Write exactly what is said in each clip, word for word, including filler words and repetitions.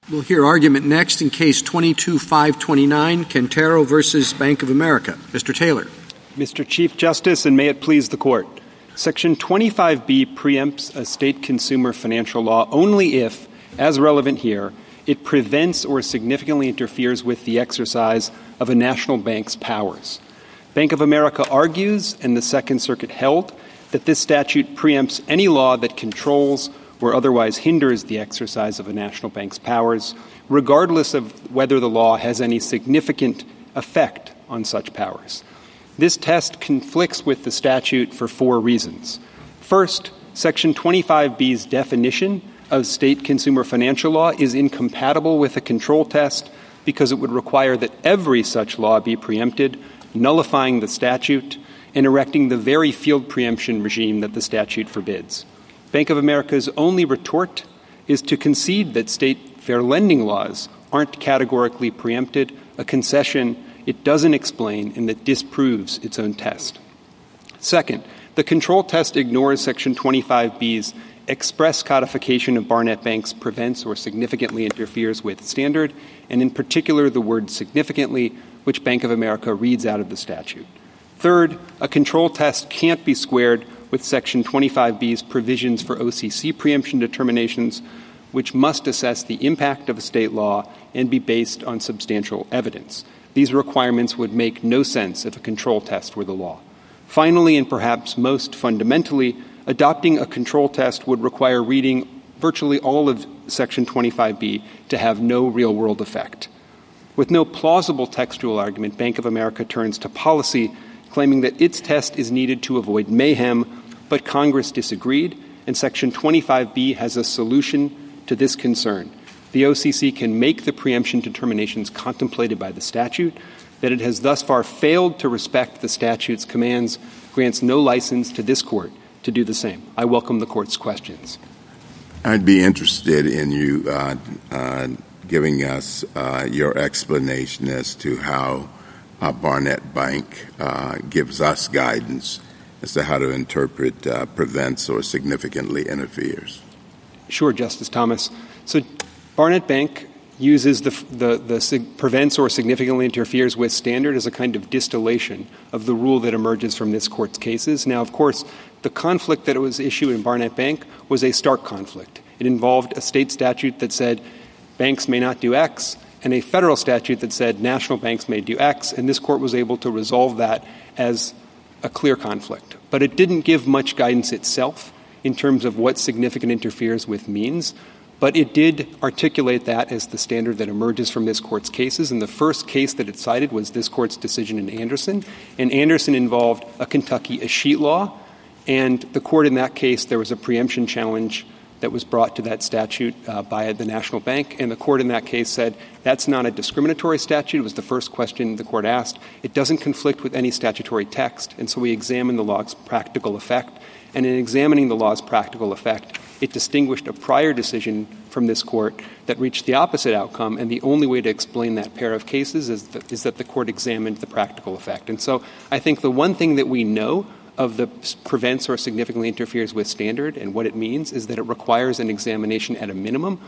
We'll hear argument next in Case twenty-two five twenty-nine, Quintero versus Bank of America. Mister Taylor. Mister Chief Justice, and may it please the Court, Section twenty-five B preempts a state consumer financial law only if, as relevant here, it prevents or significantly interferes with the exercise of a national bank's powers. Bank of America argues, and the Second Circuit held, that this statute preempts any law that controls or otherwise hinders the exercise of a national bank's powers, regardless of whether the law has any significant effect on such powers. This test conflicts with the statute for four reasons. First, Section twenty-five B's definition of state consumer financial law is incompatible with a control test because it would require that every such law be preempted, nullifying the statute and erecting the very field preemption regime that the statute forbids. Bank of America's only retort is to concede that state fair lending laws aren't categorically preempted, a concession it doesn't explain and that disproves its own test. Second, the control test ignores Section twenty-five B's express codification of Barnett Bank's prevents or significantly interferes with standard, and in particular the word significantly, which Bank of America reads out of the statute. Third, a control test can't be squared with Section twenty-five B's provisions for O C C preemption determinations, which must assess the impact of a state law and be based on substantial evidence. These requirements would make no sense if a control test were the law. Finally, and perhaps most fundamentally, adopting a control test would require reading virtually all of Section twenty-five B to have no real-world effect. With no plausible textual argument, Bank of America turns to policy, claiming that its test is needed to avoid mayhem, but Congress disagreed, and Section twenty-five B has a solution to this concern. The O C C can make the preemption determinations contemplated by the statute. That it has thus far failed to respect the statute's commands grants no license to this Court to do the same. I welcome the Court's questions. I'd be interested in you uh, uh, giving us uh, your explanation as to how uh, Barnett Bank uh, gives us guidance as to how to interpret uh, prevents or significantly interferes. Sure, Justice Thomas. So Barnett Bank uses the, the, the sig- prevents or significantly interferes with standard as a kind of distillation of the rule that emerges from this Court's cases. Now, of course, the conflict that was issued in Barnett Bank was a stark conflict. It involved a state statute that said banks may not do X and a federal statute that said national banks may do X, and this Court was able to resolve that as a clear conflict. But it didn't give much guidance itself in terms of what significant interferes with means, but it did articulate that as the standard that emerges from this Court's cases. And the first case that it cited was this Court's decision in Anderson. And Anderson involved a Kentucky escheat law. And the Court in that case, there was a preemption challenge that was brought to that statute uh, by the National Bank. And the Court in that case said that's not a discriminatory statute. It was the first question the Court asked. It doesn't conflict with any statutory text. And so we examined the law's practical effect. And in examining the law's practical effect, it distinguished a prior decision from this Court that reached the opposite outcome, and the only way to explain that pair of cases is that, is that the Court examined the practical effect. And so I think the one thing that we know of the prevents or significantly interferes with standard and what it means is that it requires an examination at a minimum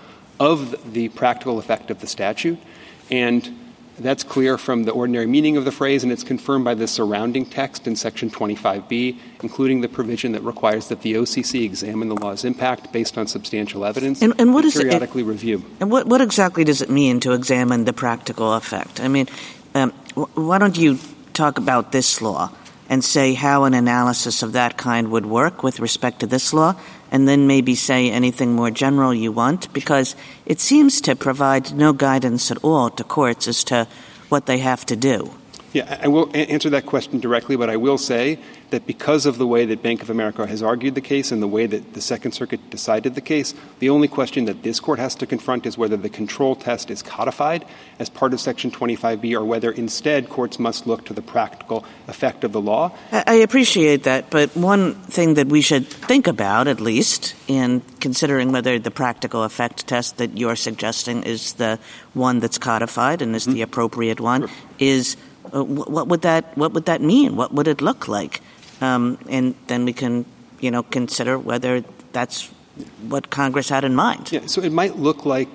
of the practical effect of the statute. And that's clear from the ordinary meaning of the phrase, and it's confirmed by the surrounding text in Section twenty-five B, including the provision that requires that the O C C examine the law's impact based on substantial evidence and, and, what and is periodically it, review. And what, what exactly does it mean to examine the practical effect? I mean, um, why don't you talk about this law and say how an analysis of that kind would work with respect to this law, and then maybe say anything more general you want, because it seems to provide no guidance at all to courts as to what they have to do. Yeah, I will answer that question directly, but I will say that because of the way that Bank of America has argued the case and the way that the Second Circuit decided the case, the only question that this Court has to confront is whether the control test is codified as part of Section twenty-five B or whether instead courts must look to the practical effect of the law. I appreciate that, but one thing that we should think about, at least, in considering whether the practical effect test that you're suggesting is the one that's codified and is mm-hmm. the appropriate one, sure. is Uh, what would that what would that mean? What would it look like? Um, and then we can, you know, consider whether that's what Congress had in mind. Yeah, so it might look like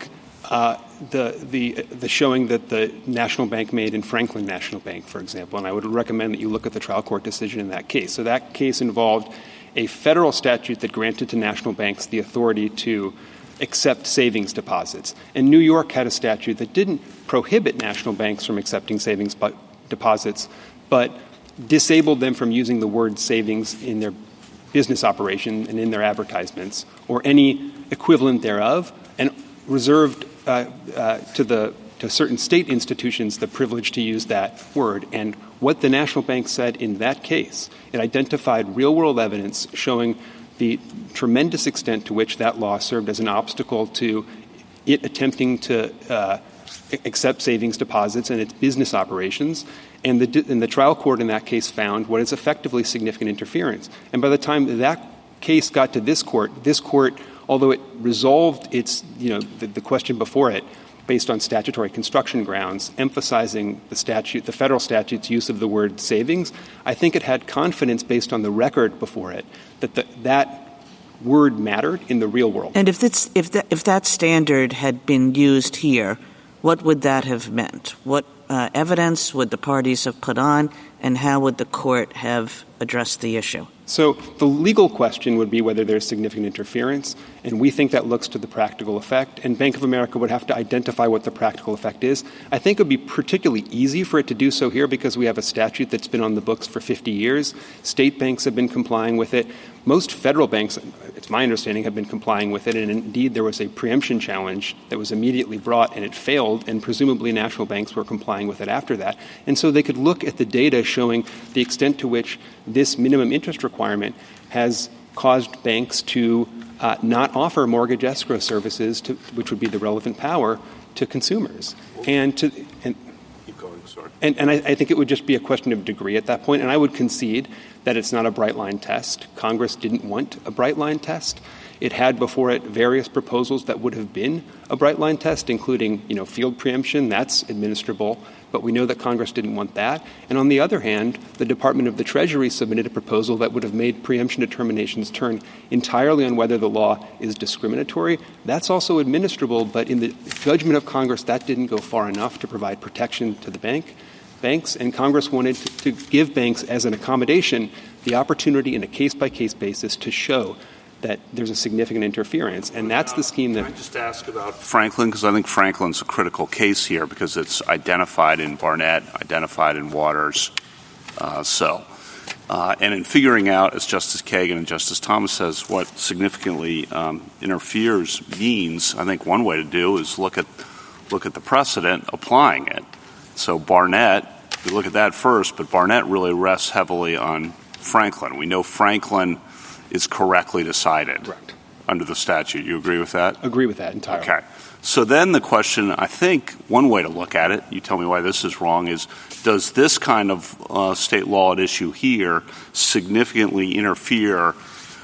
Uh, the, the, the showing that the National Bank made in Franklin National Bank, for example, and I would recommend that you look at the trial court decision in that case. So that case involved a federal statute that granted to national banks the authority to accept savings deposits. And New York had a statute that didn't prohibit national banks from accepting savings bu- deposits, but disabled them from using the word savings in their business operation and in their advertisements or any equivalent thereof, and reserved uh, uh, to the to certain state institutions the privilege to use that word. And what the national bank said in that case, it identified real-world evidence showing the tremendous extent to which that law served as an obstacle to it attempting to uh, accept savings deposits in its business operations. And the, and the trial court in that case found what is effectively significant interference. And by the time that case got to this court, this court, although it resolved its, you know, the, the question before it based on statutory construction grounds, emphasizing the statute, the federal statute's use of the word savings, I think it had confidence based on the record before it that the, that word mattered in the real world. And if it's, if that, if that standard had been used here, what would that have meant? What uh, evidence would the parties have put on, and how would the court have addressed the issue? So the legal question would be whether there's significant interference, and we think that looks to the practical effect, and Bank of America would have to identify what the practical effect is. I think it would be particularly easy for it to do so here because we have a statute that's been on the books for fifty years. State banks have been complying with it. Most federal banks, it's my understanding, have been complying with it, and indeed there was a preemption challenge that was immediately brought, and it failed, and presumably national banks were complying with it after that. And so they could look at the data showing the extent to which this minimum interest requirement has caused banks to uh, not offer mortgage escrow services, to, which would be the relevant power, to consumers. And to and, Keep going, sorry. and, and I, I think it would just be a question of degree at that point. And I would concede that it's not a bright-line test. Congress didn't want a bright-line test. It had before it various proposals that would have been a bright-line test, including, you know, field preemption. That's administrable. But we know that Congress didn't want that. And on the other hand, the Department of the Treasury submitted a proposal that would have made preemption determinations turn entirely on whether the law is discriminatory. That's also administrable, but in the judgment of Congress, that didn't go far enough to provide protection to the bank, banks. And Congress wanted to, to give banks, as an accommodation, the opportunity in a case-by-case basis to show that there's a significant interference. And that's the scheme that... Can I just ask about Franklin? Because I think Franklin's a critical case here because it's identified in Barnett, identified in Waters. Uh, so, uh, and in figuring out, as Justice Kagan and Justice Thomas says, what significantly um, interferes means, I think one way to do is look at look at the precedent applying it. So Barnett, we look at that first, but Barnett really rests heavily on Franklin. We know Franklin is correctly decided Correct. under the statute. You agree with that? Agree with that entirely. Okay. So then the question, I think one way to look at it, you tell me why this is wrong, is does this kind of uh, state law at issue here significantly interfere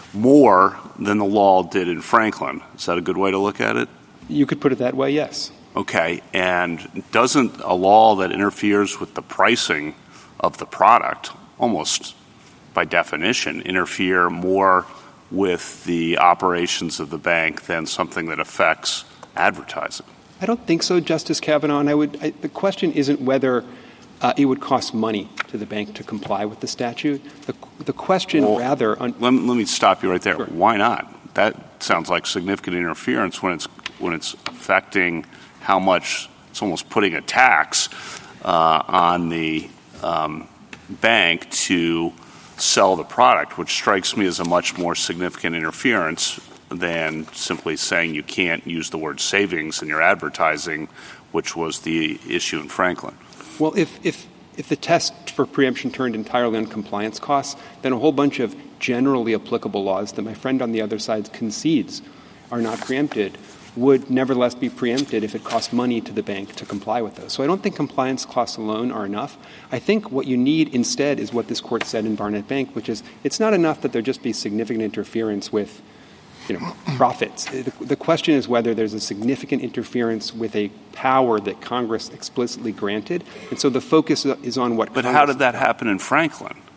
more than the law did in Franklin? Is that a good way to look at it? You could put it that way, yes. Okay. And doesn't a law that interferes with the pricing of the product almost by definition, interfere more with the operations of the bank than something that affects advertising? I don't think so, Justice Kavanaugh. And I would, I, the question isn't whether uh, it would cost money to the bank to comply with the statute. The, the question well, rather... Un- let, let me stop you right there. Sure. Why not? That sounds like significant interference when it's when it's affecting how much it's almost putting a tax uh, on the um, bank to sell the product, which strikes me as a much more significant interference than simply saying you can't use the word savings in your advertising, which was the issue in Franklin. Well, if, if, if the test for preemption turned entirely on compliance costs, then a whole bunch of generally applicable laws that my friend on the other side concedes are not preempted would nevertheless be preempted if it cost money to the bank to comply with those. So I don't think compliance costs alone are enough. I think what you need instead is what this court said in Barnett Bank, which is it's not enough that there just be significant interference with, you know, profits. The, the question is whether there's a significant interference with a power that Congress explicitly granted. And so the focus is on what But Congress how did that happen in Franklin?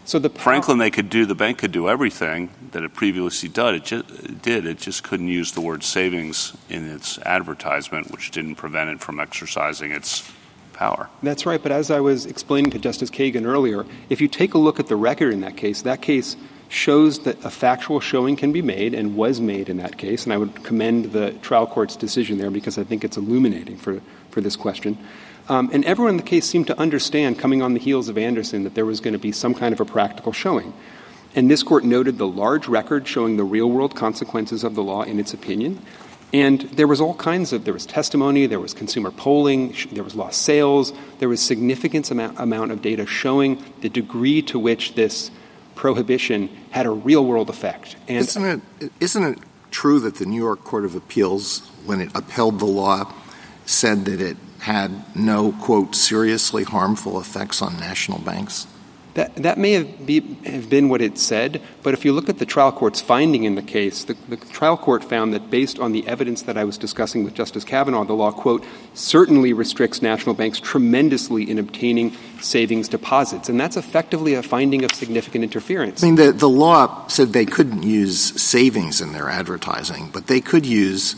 So the Franklin, they could do, the bank could do everything that it previously did. It just, did. It just couldn't use the word savings in its advertisement, which didn't prevent it from exercising its power. That's right. But as I was explaining to Justice Kagan earlier, if you take a look at the record in that case, that case shows that a factual showing can be made and was made in that case. And I would commend the trial court's decision there because I think it's illuminating for, for this question. Um, and everyone in the case seemed to understand, coming on the heels of Anderson, that there was going to be some kind of a practical showing. And this court noted the large record showing the real-world consequences of the law in its opinion. And there was all kinds of – there was testimony, there was consumer polling, there was lost sales, there was significant amount, amount of data showing the degree to which this prohibition had a real-world effect. And isn't it, isn't it true that the New York Court of Appeals, when it upheld the law, said that it had no, quote, seriously harmful effects on national banks? That that may have, be, have been what it said, but if you look at the trial court's finding in the case, the, the trial court found that based on the evidence that I was discussing with Justice Kavanaugh, the law, quote, certainly restricts national banks tremendously in obtaining savings deposits. And that's effectively a finding of significant interference. I mean, the, the law said they couldn't use savings in their advertising, but they could use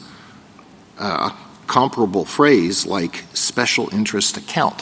uh, a comparable phrase like special interest account.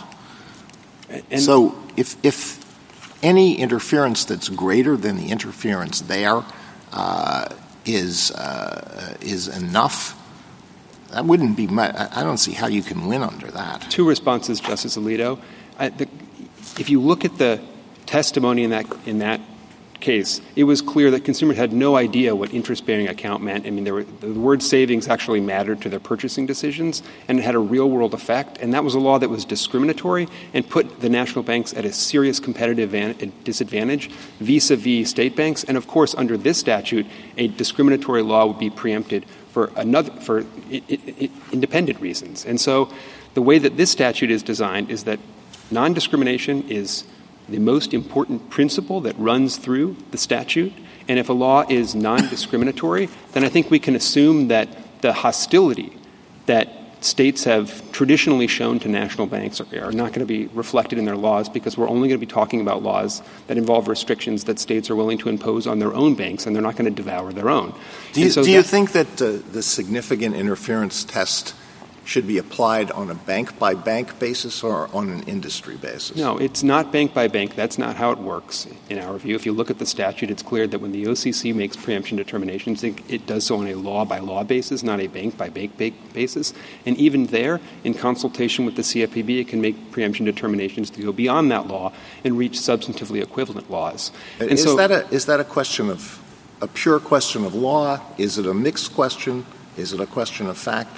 And so if if any interference that's greater than the interference there uh, is uh, is enough, that wouldn't be much. I don't see how you can win under that. Two responses, Justice Alito. I, the, if you look at the testimony in that in that case, it was clear that consumers had no idea what interest-bearing account meant. I mean, there were, the word savings actually mattered to their purchasing decisions, and it had a real-world effect. And that was a law that was discriminatory and put the national banks at a serious competitive van- disadvantage vis-a-vis state banks. And, of course, under this statute, a discriminatory law would be preempted for another for I- I- independent reasons. And so the way that this statute is designed is that non-discrimination is the most important principle that runs through the statute. And if a law is non-discriminatory, then I think we can assume that the hostility that states have traditionally shown to national banks are, are not going to be reflected in their laws, because we're only going to be talking about laws that involve restrictions that states are willing to impose on their own banks, and they're not going to devour their own. Do you, so do you that, think that uh, the significant interference test should be applied on a bank-by-bank basis or on an industry basis? No, it's not bank-by-bank. That's not how it works, in our view. If you look at the statute, it's clear that when the O C C makes preemption determinations, it, it does so on a law-by-law basis, not a bank-by-bank basis. And even there, in consultation with the C F P B, it can make preemption determinations to go beyond that law and reach substantively equivalent laws. And is, so, that a, is that a question of a pure question of law? Is it a mixed question? Is it a question of fact?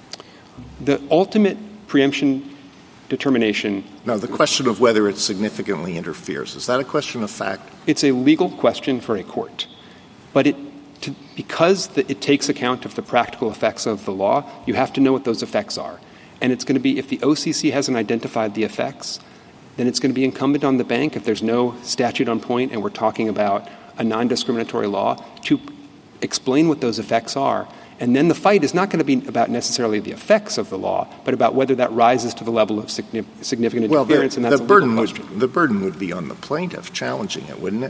The ultimate preemption determination. No, the question of whether it significantly interferes. Is that a question of fact? It's a legal question for a court. But it, to, because the, it takes account of the practical effects of the law, you have to know what those effects are. And it's going to be, if the O C C hasn't identified the effects, then it's going to be incumbent on the bank, if there's no statute on point and we're talking about a non-discriminatory law, to explain what those effects are. And then the fight is not going to be about necessarily the effects of the law, but about whether that rises to the level of significant interference, well, the, and that's the a burden legal question. Would, the burden would be on the plaintiff challenging it, wouldn't it?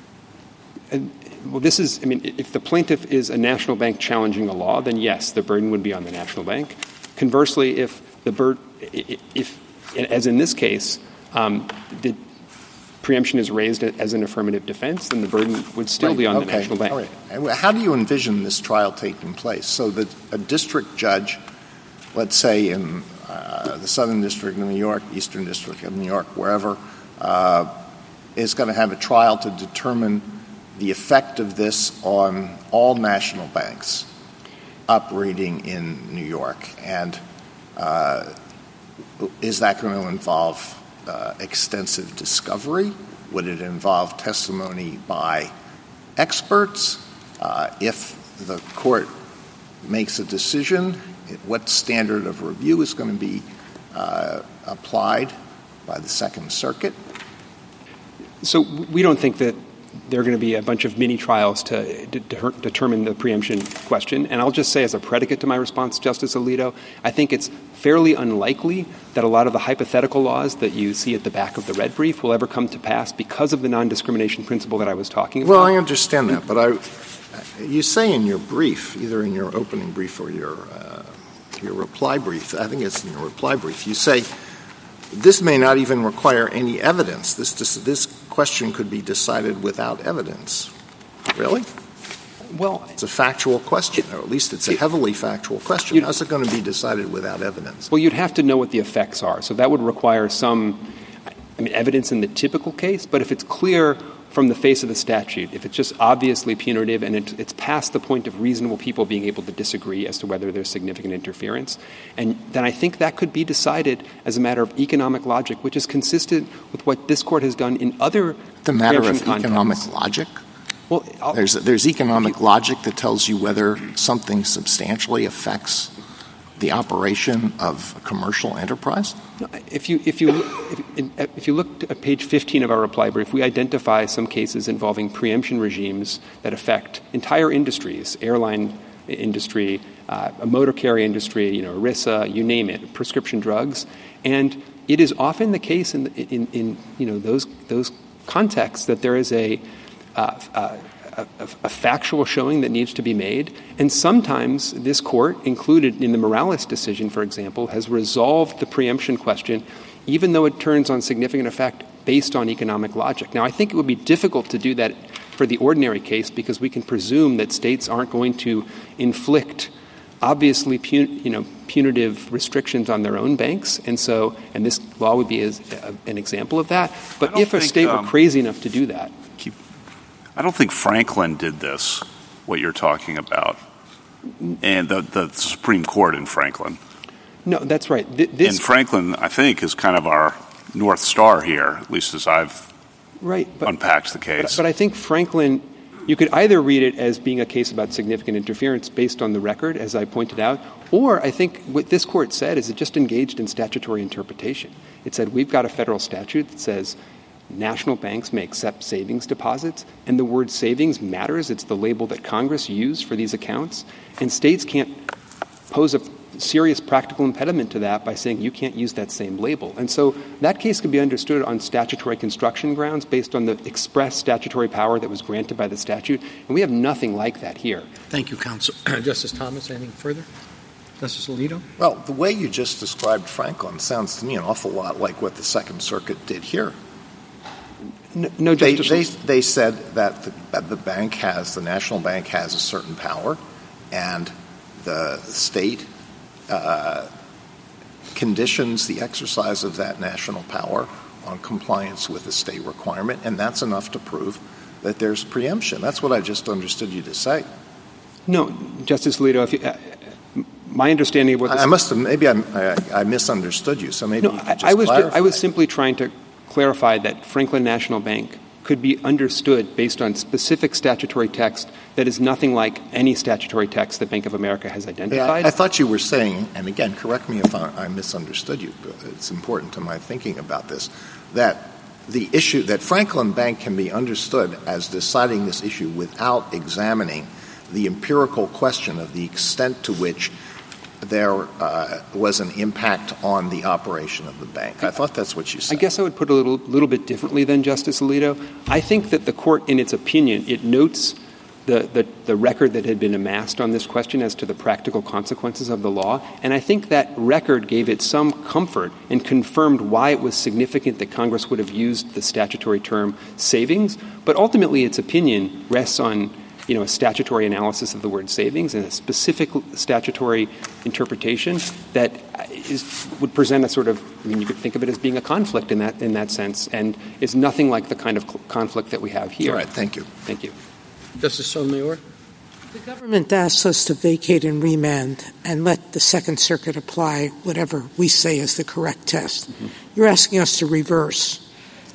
And, well, this is, I mean, if the plaintiff is a national bank challenging a law, then yes, the burden would be on the national bank. Conversely, if the bur- if, as in this case, um, the preemption is raised as an affirmative defense, then the burden would still right. be on okay. the national bank. All right. How do you envision this trial taking place? So that a district judge, let's say in uh, the Southern District of New York, Eastern District of New York, wherever, uh, is going to have a trial to determine the effect of this on all national banks operating in New York. And uh, is that going to involve Uh, extensive discovery? Would it involve testimony by experts? Uh, if the court makes a decision, what standard of review is going to be uh, applied by the Second Circuit? So we don't think that there are going to be a bunch of mini trials to de- de- determine the preemption question. And I'll just say as a predicate to my response, Justice Alito, I think it's fairly unlikely that a lot of the hypothetical laws that you see at the back of the red brief will ever come to pass because of the non-discrimination principle that I was talking about. Well, I understand that, but I, you say in your brief, either in your opening brief or your uh, your reply brief, I think it's in your reply brief, you say this may not even require any evidence. This, this, this question could be decided without evidence. Really? Well, it's a factual question, or at least it's a heavily factual question. How's it going to be decided without evidence? Well, you'd have to know what the effects are. So that would require some I mean, evidence in the typical case. But if it's clear from the face of the statute, if it's just obviously punitive and it, it's past the point of reasonable people being able to disagree as to whether there's significant interference, and then I think that could be decided as a matter of economic logic, which is consistent with what this Court has done in other The matter of contexts. economic logic? Well, I'll, there's there's economic logic that tells you whether something substantially affects the operation of a commercial enterprise? No, if you if you if, if you look at page fifteen of our reply brief, we identify some cases involving preemption regimes that affect entire industries, airline industry, uh, a motor carrier industry, you know, ERISA, you name it, prescription drugs, and it is often the case in in, in you know those those contexts that there is a uh, uh, A, a factual showing that needs to be made. And sometimes this Court, included in the Morales decision, for example, has resolved the preemption question even though it turns on significant effect based on economic logic. Now, I think it would be difficult to do that for the ordinary case because we can presume that states aren't going to inflict obviously pun- you know, punitive restrictions on their own banks. And so, and this law would be as, a, an example of that. But if a think, state um, were crazy enough to do that, I don't think Franklin did this, what you're talking about, and the, the Supreme Court in Franklin. No, that's right. Th- this, and Franklin, I think, is kind of our North Star here, at least as I've right, but, unpacked the case. But, but I think Franklin, you could either read it as being a case about significant interference based on the record, as I pointed out, or I think what this Court said is it just engaged in statutory interpretation. It said we've got a federal statute that says national banks may accept savings deposits, and the word savings matters. It's the label that Congress used for these accounts, and states can't pose a serious practical impediment to that by saying you can't use that same label. And so that case could be understood on statutory construction grounds based on the express statutory power that was granted by the statute, and we have nothing like that here. Thank you, counsel. Justice Thomas, anything further? Justice Alito? Well, the way you just described Franklin sounds to me an awful lot like what the Second Circuit did here. No, no they, Justice. They, they said that the, that the bank has, the national bank has a certain power, and the state uh, conditions the exercise of that national power on compliance with the state requirement, and that's enough to prove that there's preemption. That's what I just understood you to say. No, Justice Alito, if you, uh, my understanding of what I must have maybe I, I, I misunderstood you. So maybe no, you could just I, I was clarify. I was simply trying to clarify that Franklin National Bank could be understood based on specific statutory text that is nothing like any statutory text that Bank of America has identified. Yeah, I, I thought you were saying, and again, correct me if I, I misunderstood you, but it's important to my thinking about this, that the issue that Franklin Bank can be understood as deciding this issue without examining the empirical question of the extent to which there uh, was an impact on the operation of the bank. I thought that's what you said. I guess I would put it a little, little bit differently than Justice Alito. I think that the Court, in its opinion, it notes the, the, the record that had been amassed on this question as to the practical consequences of the law, and I think that record gave it some comfort and confirmed why it was significant that Congress would have used the statutory term savings, but ultimately its opinion rests on you know, a statutory analysis of the word savings and a specific statutory interpretation that is, would present a sort of, I mean, you could think of it as being a conflict in that in that sense, and is nothing like the kind of cl- conflict that we have here. All right, thank you. Thank you. Justice Sotomayor? The government asks us to vacate and remand and let the Second Circuit apply whatever we say is the correct test. Mm-hmm. You're asking us to reverse.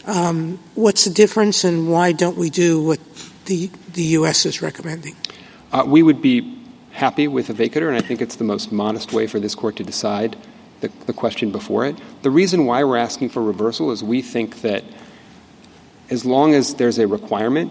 Um, what's the difference, and why don't we do what the the U S is recommending? Uh, we would be happy with a vacater, and I think it's the most modest way for this Court to decide the, the question before it. The reason why we're asking for reversal is we think that as long as there's a requirement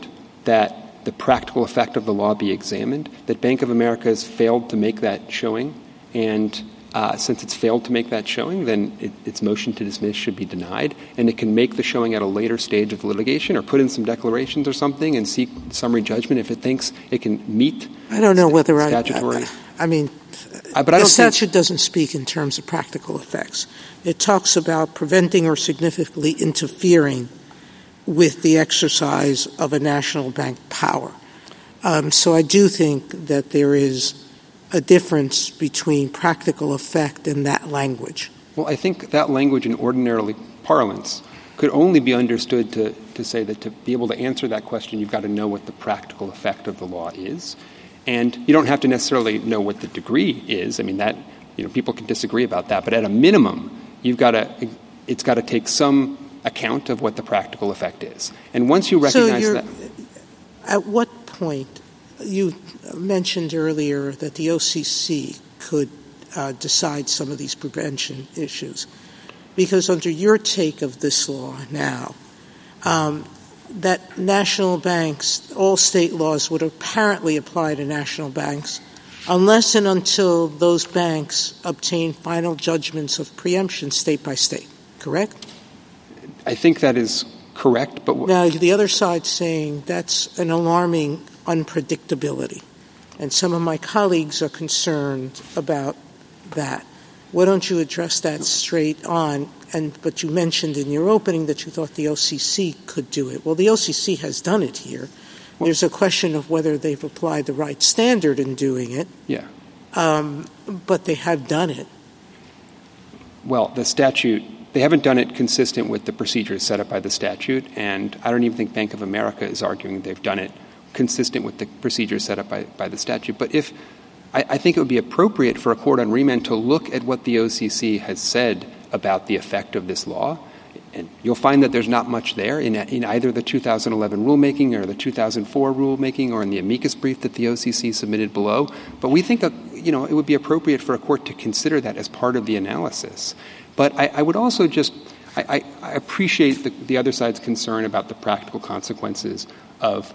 that the practical effect of the law be examined, that Bank of America has failed to make that showing. And uh, since it's failed to make that showing, then it, its motion to dismiss should be denied. And it can make the showing at a later stage of the litigation or put in some declarations or something and seek summary judgment if it thinks it can meet I don't know whether statutory. I, I, I mean, uh, but I the don't statute think, doesn't speak in terms of practical effects. It talks about preventing or significantly interfering with the exercise of a national bank power. Um, so I do think that there is a difference between practical effect and that language. Well, I think that language in ordinarily parlance could only be understood to, to say that to be able to answer that question, you've got to know what the practical effect of the law is. And you don't have to necessarily know what the degree is. I mean, that, you know, people can disagree about that. But at a minimum, you've got to, it's got to take some account of what the practical effect is. And once you recognize so that. At what point, you mentioned earlier that the O C C could uh, decide some of these prevention issues. Because under your take of this law now, um, that national banks, all state laws would apparently apply to national banks unless and until those banks obtain final judgments of preemption state by state, correct? I think that is correct. But w- Now, the other side's saying that's an alarming unpredictability. And some of my colleagues are concerned about that. Why don't you address that straight on? And but you mentioned in your opening that you thought the O C C could do it. Well, the O C C has done it here. Well, there's a question of whether they've applied the right standard in doing it. Yeah. Um, but they have done it. Well, the statute, they haven't done it consistent with the procedures set up by the statute, and I don't even think Bank of America is arguing they've done it consistent with the procedures set up by, by the statute. But if I, I think it would be appropriate for a court on remand to look at what the O C C has said about the effect of this law, and you'll find that there's not much there in, in either the two thousand eleven rulemaking or the two thousand four rulemaking or in the amicus brief that the O C C submitted below. But we think, uh, you know, it would be appropriate for a court to consider that as part of the analysis. But I, I would also just I, I, I appreciate the, the other side's concern about the practical consequences of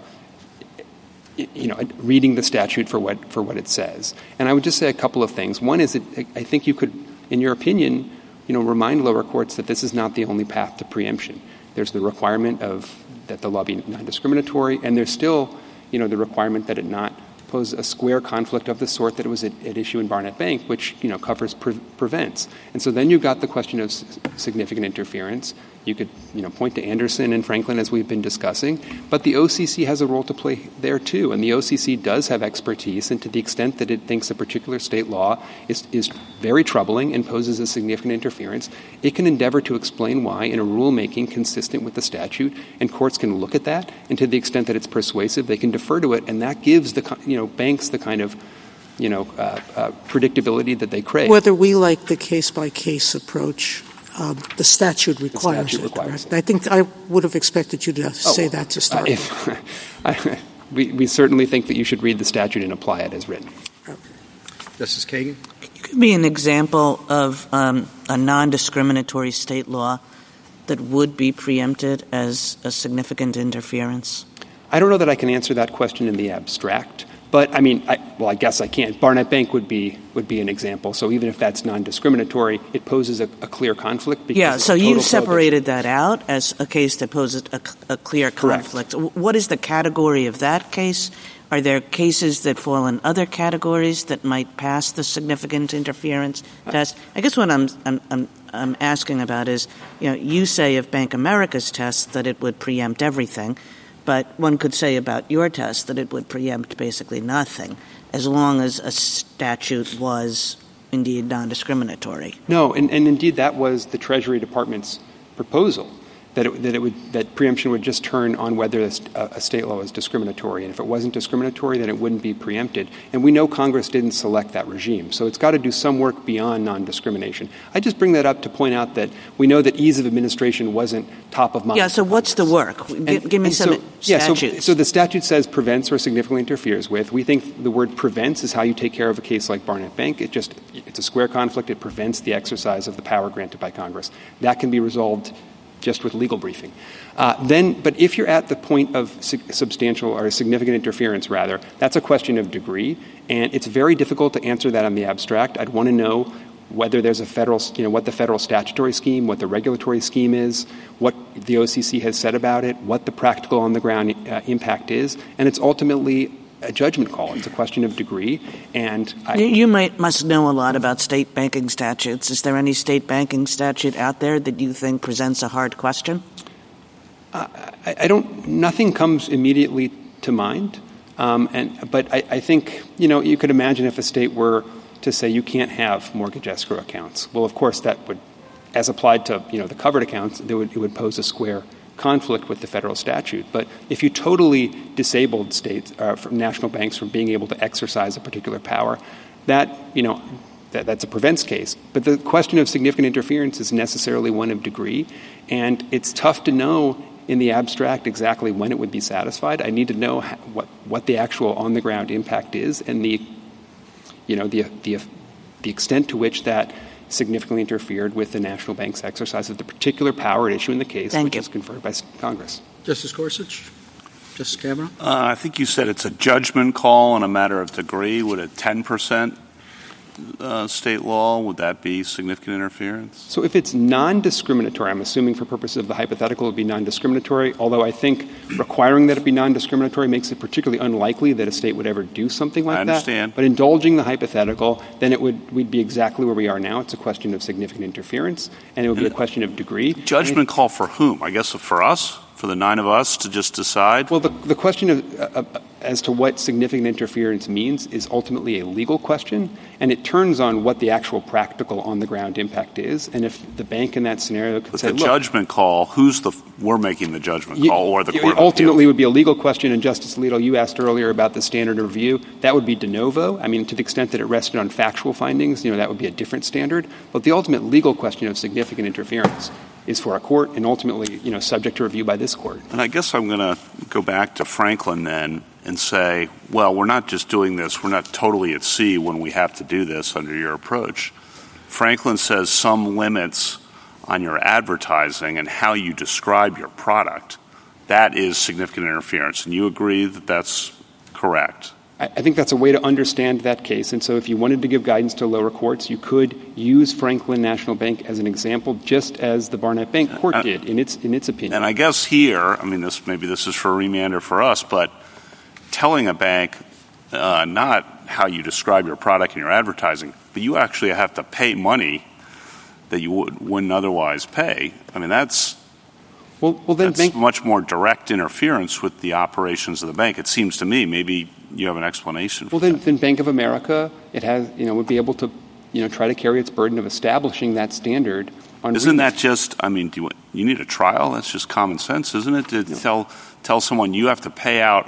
you know, reading the statute for what for what it says. And I would just say a couple of things. One is that I think you could, in your opinion, you know, remind lower courts that this is not the only path to preemption. There's the requirement of that the law be non-discriminatory, and there's still, you know, the requirement that it not pose a square conflict of the sort that it was at, at issue in Barnett Bank, which, you know, covers pre- prevents. And so then you've got the question of s- significant interference. You could, you know, point to Anderson and Franklin, as we've been discussing. But the O C C has a role to play there, too. And the O C C does have expertise. And to the extent that it thinks a particular state law is, is very troubling and poses a significant interference, it can endeavor to explain why in a rulemaking consistent with the statute. And courts can look at that. And to the extent that it's persuasive, they can defer to it. And that gives the, you know, banks the kind of, you know, uh, uh, predictability that they crave. Whether we like the case-by-case approach, Um, the statute requires the statute it, requires correct? I think I would have expected you to say oh, that to start uh, if, I, we, we certainly think that you should read the statute and apply it as written. Okay. Justice Kagan? Give me an example of um, a non-discriminatory state law that would be preempted as a significant interference. I don't know that I can answer that question in the abstract. But, I mean, I, well, I guess I can't. Barnett Bank would be would be an example. So even if that's non-discriminatory, it poses a, a clear conflict. Because yeah, so you separated that out as a case that poses a, a clear conflict. Correct. What is the category of that case? Are there cases that fall in other categories that might pass the significant interference test? I guess what I'm, I'm, I'm, I'm asking about is, you know, you say of Bank America's test that it would preempt everything. But one could say about your test that it would preempt basically nothing as long as a statute was indeed non-discriminatory. No, and, and indeed that was the Treasury Department's proposal, that it, that it would that preemption would just turn on whether a, a state law is discriminatory. And if it wasn't discriminatory, then it wouldn't be preempted. And we know Congress didn't select that regime. So it's got to do some work beyond non-discrimination. I just bring that up to point out that we know that ease of administration wasn't top of mind. Yeah, so what's the work? And, G- give me some so, yeah, statutes. So, so the statute says prevents or significantly interferes with. We think the word prevents is how you take care of a case like Barnett Bank. It just it's a square conflict. It prevents the exercise of the power granted by Congress. That can be resolved just with legal briefing. Uh, then, but if you're at the point of su- substantial or significant interference, rather, that's a question of degree, and it's very difficult to answer that on the abstract. I'd want to know whether there's a federal, you know, what the federal statutory scheme, what the regulatory scheme is, what the O C C has said about it, what the practical on-the-ground uh, impact is, and it's ultimately a judgment call. It's a question of degree, and I, you, you might must know a lot about state banking statutes. Is there any state banking statute out there that you think presents a hard question? Uh, I, I don't. Nothing comes immediately to mind, um, and but I, I think you know you could imagine if a state were to say you can't have mortgage escrow accounts. Well, of course, that would, as applied to you know the covered accounts, it would, it would pose a square conflict with the federal statute. But if you totally disabled states, uh, from national banks from being able to exercise a particular power, that you know that, that's a prevents case. But the question of significant interference is necessarily one of degree, and it's tough to know in the abstract exactly when it would be satisfied. I need to know how, what what the actual on the ground impact is, and the you know, the, the the extent to which that significantly interfered with the national bank's exercise of the particular power at issue in the case, Thank which you. is conferred by Congress. Justice Gorsuch? Justice Kavanaugh? Uh, I think you said it's a judgment call on a matter of degree. Would a ten percent uh, state law, would that be significant interference? So if it's non-discriminatory, I'm assuming for purposes of the hypothetical it would be non-discriminatory, although I think requiring that it be non-discriminatory makes it particularly unlikely that a state would ever do something like I that. understand. But indulging the hypothetical, then it would we'd be exactly where we are now. It's a question of significant interference, and it would be a question of degree. Judgment call for whom? I guess for us? For the nine of us to just decide? Well, the, the question of, uh, uh, as to what significant interference means is ultimately a legal question, and it turns on what the actual practical on-the-ground impact is. And if the bank in that scenario could but say, the look, judgment call, who's the – we're making the judgment you, call or the court it of ultimately appeals? would be a legal question. And, Justice Alito, you asked earlier about the standard of review. That would be de novo. I mean, to the extent that it rested on factual findings, you know, that would be a different standard. But the ultimate legal question of significant interference is for a court and ultimately, you know, subject to review by this court. And I guess I'm going to go back to Franklin then and say, well, we're not just doing this. We're not totally at sea when we have to do this under your approach. Franklin says some limits on your advertising and how you describe your product. That is significant interference. And you agree that that's correct? I think that's a way to understand that case. And so if you wanted to give guidance to lower courts, you could use Franklin National Bank as an example, just as the Barnett Bank Court uh, did in its in its opinion. And I guess here, I mean, this maybe this is for a remand or for us, but telling a bank uh, not how you describe your product and your advertising, but you actually have to pay money that you would, wouldn't otherwise pay. I mean, that's well, well then that's bank- much more direct interference with the operations of the bank. It seems to me. Maybe you have an explanation for well, then, that. then Bank of America, it has, you know, would be able to, you know, try to carry its burden of establishing that standard. On Isn't reasons. that just? I mean, do you, you need a trial? That's just common sense, isn't it? To no. tell tell someone you have to pay out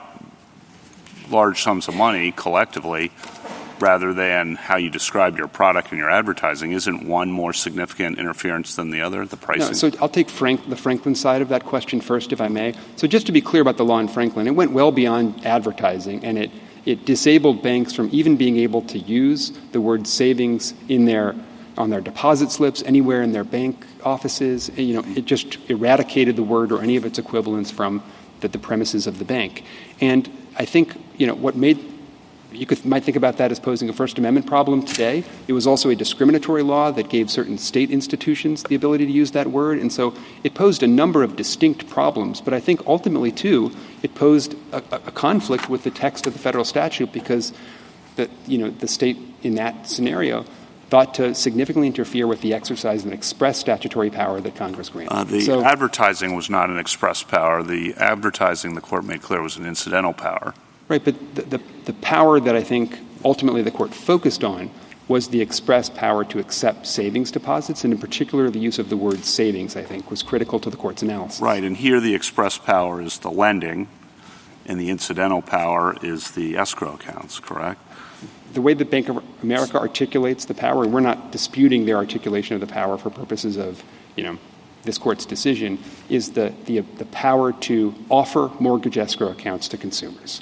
large sums of money collectively, rather than how you describe your product and your advertising. Isn't one more significant interference than the other? The pricing. No, so I'll take Frank, the Franklin side of that question first, if I may. So just to be clear about the law in Franklin, it went well beyond advertising, and it it disabled banks from even being able to use the word savings in their on their deposit slips anywhere in their bank offices. You know, it just eradicated the word or any of its equivalents from the, the premises of the bank. And I think, you know, what made you could might think about that as posing a First Amendment problem today. It was also a discriminatory law that gave certain state institutions the ability to use that word. And so it posed a number of distinct problems. But I think ultimately, too, it posed a, a conflict with the text of the federal statute because the, you know, the state in that scenario thought to significantly interfere with the exercise of an express statutory power that Congress granted. Uh, the so, advertising was not an express power. The advertising, the court made clear, was an incidental power. Right, but the, the, the power that I think ultimately the court focused on was the express power to accept savings deposits, and in particular the use of the word savings, I think, was critical to the court's analysis. Right, and here the express power is the lending, and the incidental power is the escrow accounts, correct? The way that Bank of America articulates the power, and we're not disputing their articulation of the power for purposes of, you know, this court's decision, is the, the, the power to offer mortgage escrow accounts to consumers.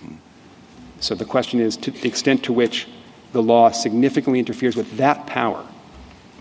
So the question is, to the extent to which the law significantly interferes with that power,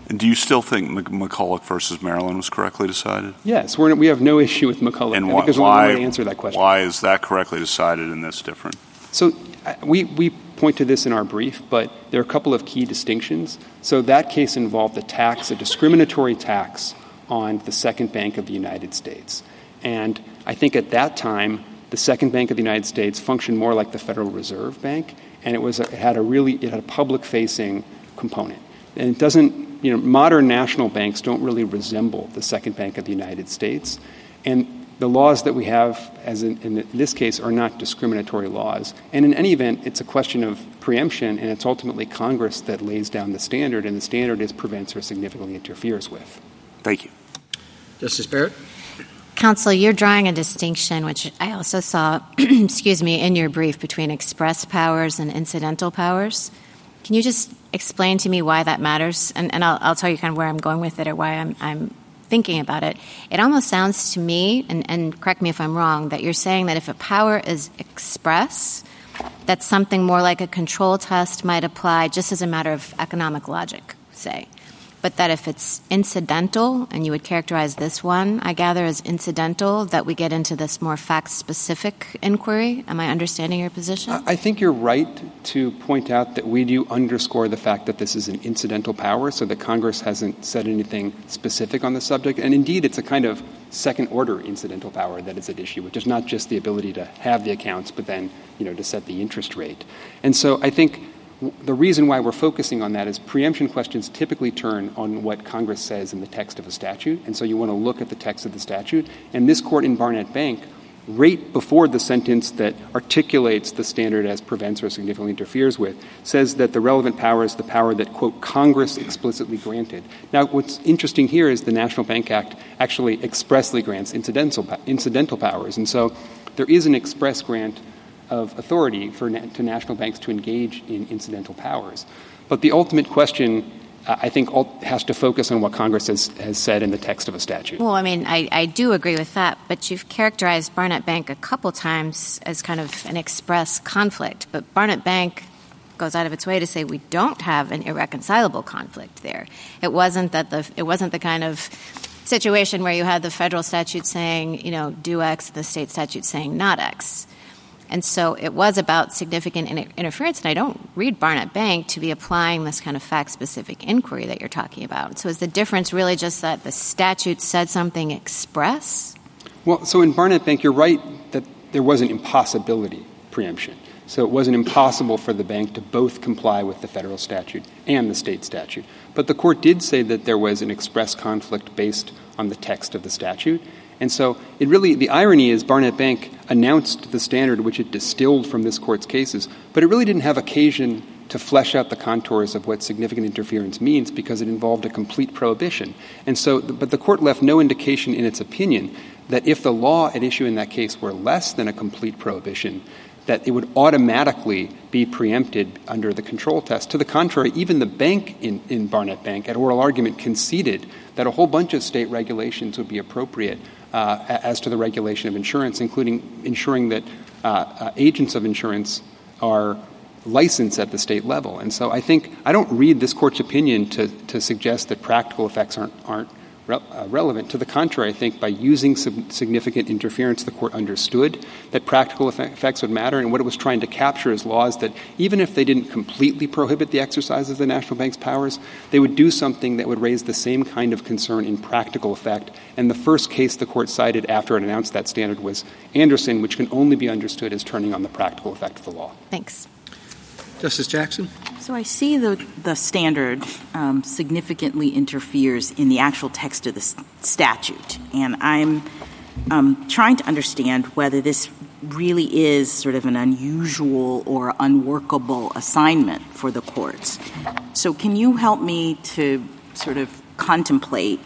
And do you still think McCulloch versus Maryland was correctly decided? Yes, we're, we have no issue with McCulloch. And I why, think there's only one way to answer that question. Why is that correctly decided and this different? So uh, we, we point to this in our brief, but there are a couple of key distinctions. So that case involved a tax, a discriminatory tax on the Second Bank of the United States. And I think at that time, the Second Bank of the United States functioned more like the Federal Reserve Bank, and it was a, it had a really it had a public-facing component. And it doesn't. You know, modern national banks don't really resemble the Second Bank of the United States. And the laws that we have, as in, in this case, are not discriminatory laws. And in any event, it's a question of preemption, and it's ultimately Congress that lays down the standard, and the standard is prevents or significantly interferes with. Thank you. Justice Barrett? Counsel, you're drawing a distinction, which I also saw, excuse me, in your brief between express powers and incidental powers. Can you just explain to me why that matters? And, and I'll, I'll tell you kind of where I'm going with it or why I'm, I'm thinking about it. It almost sounds to me, and, and correct me if I'm wrong, that you're saying that if a power is express, that something more like a control test might apply just as a matter of economic logic, say. But that if it's incidental, and you would characterize this one, I gather, as incidental, that we get into this more fact-specific inquiry. Am I understanding your position? I think you're right to point out that we do underscore the fact that this is an incidental power, so that Congress hasn't said anything specific on the subject. And indeed, it's a kind of second-order incidental power that is at issue, which is not just the ability to have the accounts, but then, you know, to set the interest rate. And so I think the reason why we're focusing on that is preemption questions typically turn on what Congress says in the text of a statute, and so you want to look at the text of the statute. And this court in Barnett Bank, right before the sentence that articulates the standard as prevents or significantly interferes with, says that the relevant power is the power that, quote, Congress explicitly granted. Now, what's interesting here is the National Bank Act actually expressly grants incidental, incidental powers, and so there is an express grant of authority for na- to national banks to engage in incidental powers. But the ultimate question, uh, I think, ult- has to focus on what Congress has, has said in the text of a statute. Well, I mean, I, I do agree with that, but you've characterized Barnett Bank a couple times as kind of an express conflict. But Barnett Bank goes out of its way to say we don't have an irreconcilable conflict there. It wasn't that the it wasn't the kind of situation where you had the federal statute saying, you know, do X, the state statute saying not X. And so it was about significant inter- interference, and I don't read Barnett Bank to be applying this kind of fact-specific inquiry that you're talking about. So is the difference really just that the statute said something express? Well, so in Barnett Bank, you're right that there was an impossibility preemption. So it wasn't impossible for the bank to both comply with the federal statute and the state statute. But the court did say that there was an express conflict based on the text of the statute. And so it really, the irony is Barnett Bank announced the standard which it distilled from this court's cases, but it really didn't have occasion to flesh out the contours of what significant interference means because it involved a complete prohibition. And so, but the court left no indication in its opinion that if the law at issue in that case were less than a complete prohibition, that it would automatically be preempted under the control test. To the contrary, even the bank in, in Barnett Bank at oral argument conceded that a whole bunch of state regulations would be appropriate uh, as to the regulation of insurance, including ensuring that uh, uh, agents of insurance are licensed at the state level. And so I think I don't read this court's opinion to, to suggest that practical effects aren't, aren't re- uh, relevant. To the contrary, I think by using sub- significant interference, the court understood that practical effect- effects would matter, and what it was trying to capture is laws that even if they didn't completely prohibit the exercise of the national bank's powers, they would do something that would raise the same kind of concern in practical effect. And the first case the court cited after it announced that standard was Anderson, which can only be understood as turning on the practical effect of the law. Thanks. Justice Jackson? So I see the, the standard um, significantly interferes in the actual text of the s- statute. And I'm um, trying to understand whether this really is sort of an unusual or unworkable assignment for the courts. So can you help me to sort of contemplate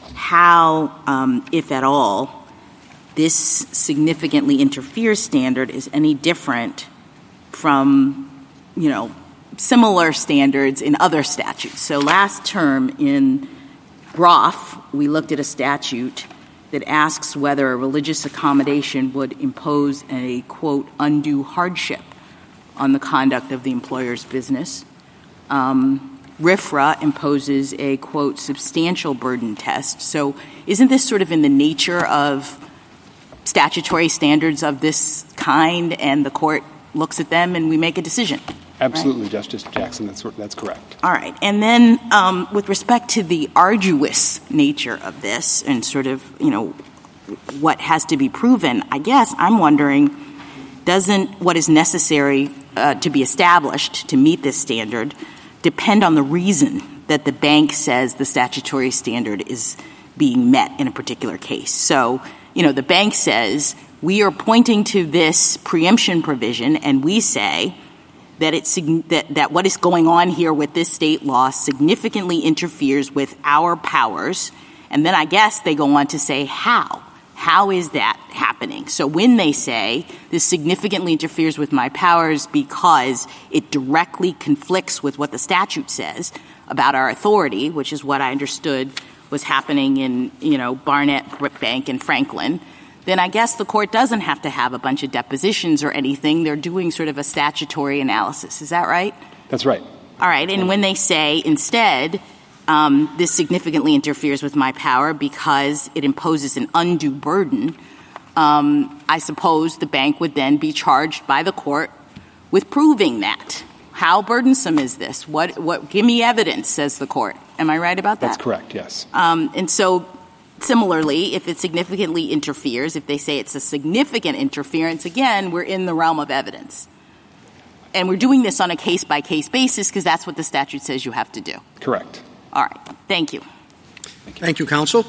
how, um, if at all, this significantly interferes standard is any different from, you know, similar standards in other statutes? So last term in Groff, we looked at a statute that asks whether a religious accommodation would impose a, quote, undue hardship on the conduct of the employer's business. Um, R F R A imposes a, quote, substantial burden test. So isn't this sort of in the nature of statutory standards of this kind, and the court looks at them and we make a decision? Absolutely, right? Justice Jackson. That's that's correct. All right. And then um, with respect to the arduous nature of this and sort of, you know, what has to be proven, I guess I'm wondering, doesn't what is necessary uh, to be established to meet this standard depend on the reason that the bank says the statutory standard is being met in a particular case? So, you know, the bank says, we are pointing to this preemption provision, and we say that it's that, that what is going on here with this state law significantly interferes with our powers. And then I guess they go on to say how. How is that happening? So when they say this significantly interferes with my powers because it directly conflicts with what the statute says about our authority, which is what I understood was happening in, you know, Barnett Bank and Franklin, then I guess the court doesn't have to have a bunch of depositions or anything. They're doing sort of a statutory analysis. Is that right? That's right. All right. And when they say instead, um, this significantly interferes with my power because it imposes an undue burden, um, I suppose the bank would then be charged by the court with proving that. How burdensome is this? What, what, give me evidence, says the court. Am I right about that? That's correct, yes. Um, and so similarly, if it significantly interferes, if they say it's a significant interference, again, we're in the realm of evidence. And we're doing this on a case-by-case basis because that's what the statute says you have to do. Correct. All right. Thank you. Thank you, Thank you counsel.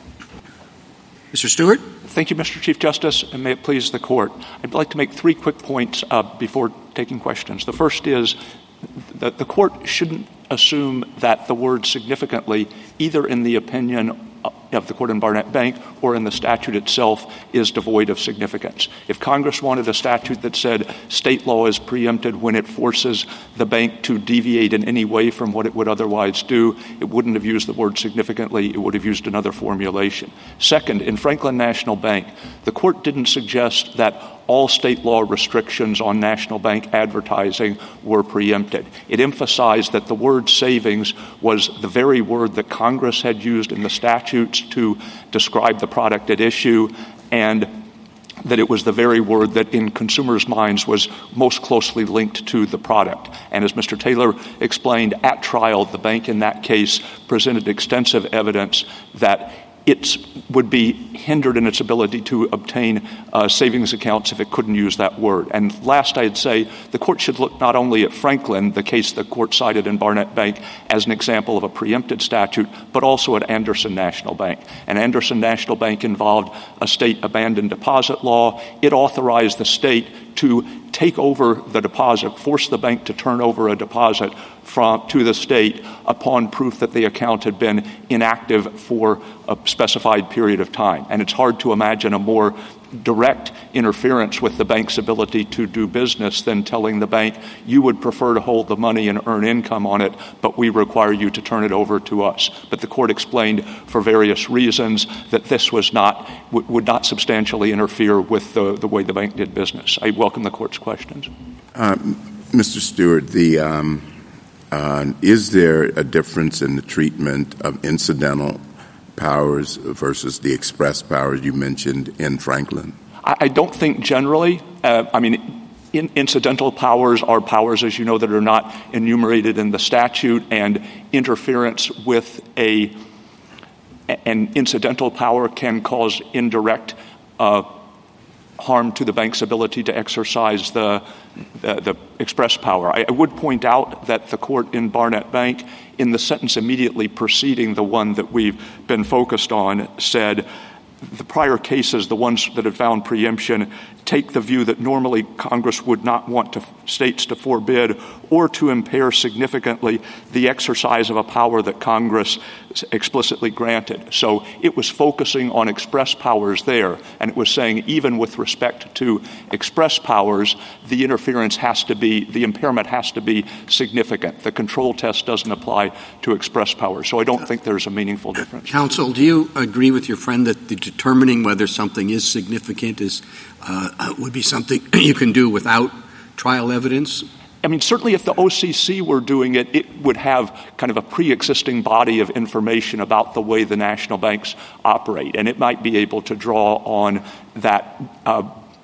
Mister Stewart? Thank you, Mister Chief Justice, and may it please the Court. I'd like to make three quick points uh, before taking questions. The first is that the Court shouldn't assume that the word significantly, either in the opinion of the court in Barnett Bank or in the statute itself, is devoid of significance. If Congress wanted a statute that said state law is preempted when it forces the bank to deviate in any way from what it would otherwise do, it wouldn't have used the word significantly. It would have used another formulation. Second, in Franklin National Bank, the court didn't suggest that all state law restrictions on national bank advertising were preempted. It emphasized that the word savings was the very word that Congress had used in the statutes to describe the product at issue, and that it was the very word that in consumers' minds was most closely linked to the product. And as Mister Taylor explained at trial, the bank in that case presented extensive evidence that it would be hindered in its ability to obtain uh, savings accounts if it couldn't use that word. And last, I'd say the court should look not only at Franklin, the case the court cited in Barnett Bank, as an example of a preempted statute, but also at Anderson National Bank. And Anderson National Bank involved a state abandoned deposit law. It authorized the state to take over the deposit, force the bank to turn over a deposit from to the state upon proof that the account had been inactive for a specified period of time. And it's hard to imagine a more direct interference with the bank's ability to do business than telling the bank, you would prefer to hold the money and earn income on it, but we require you to turn it over to us. But the court explained for various reasons that this was not, w- would not substantially interfere with the, the way the bank did business. I welcome the court's questions. Um, Mister Stewart, the, um, uh, is there a difference in the treatment of incidental powers versus the express powers you mentioned in Franklin? I, I don't think generally. Uh, I mean, in, incidental powers are powers, as you know, that are not enumerated in the statute, and interference with a an incidental power can cause indirect uh, harm to the bank's ability to exercise the the, the express power. I, I would point out that the court in Barnett Bank, in the sentence immediately preceding the one that we've been focused on, said the prior cases, the ones that have found preemption, take the view that normally Congress would not want to, states to forbid or to impair significantly the exercise of a power that Congress explicitly granted. So it was focusing on express powers there, and it was saying even with respect to express powers, the interference has to be, the impairment has to be significant. The control test doesn't apply to express powers. So I don't think there's a meaningful difference. Counsel, do you agree with your friend that the determining whether something is significant is uh, would be something you can do without trial evidence? I mean, certainly if the O C C were doing it, it would have kind of a pre-existing body of information about the way the national banks operate, and it might be able to draw on that uh,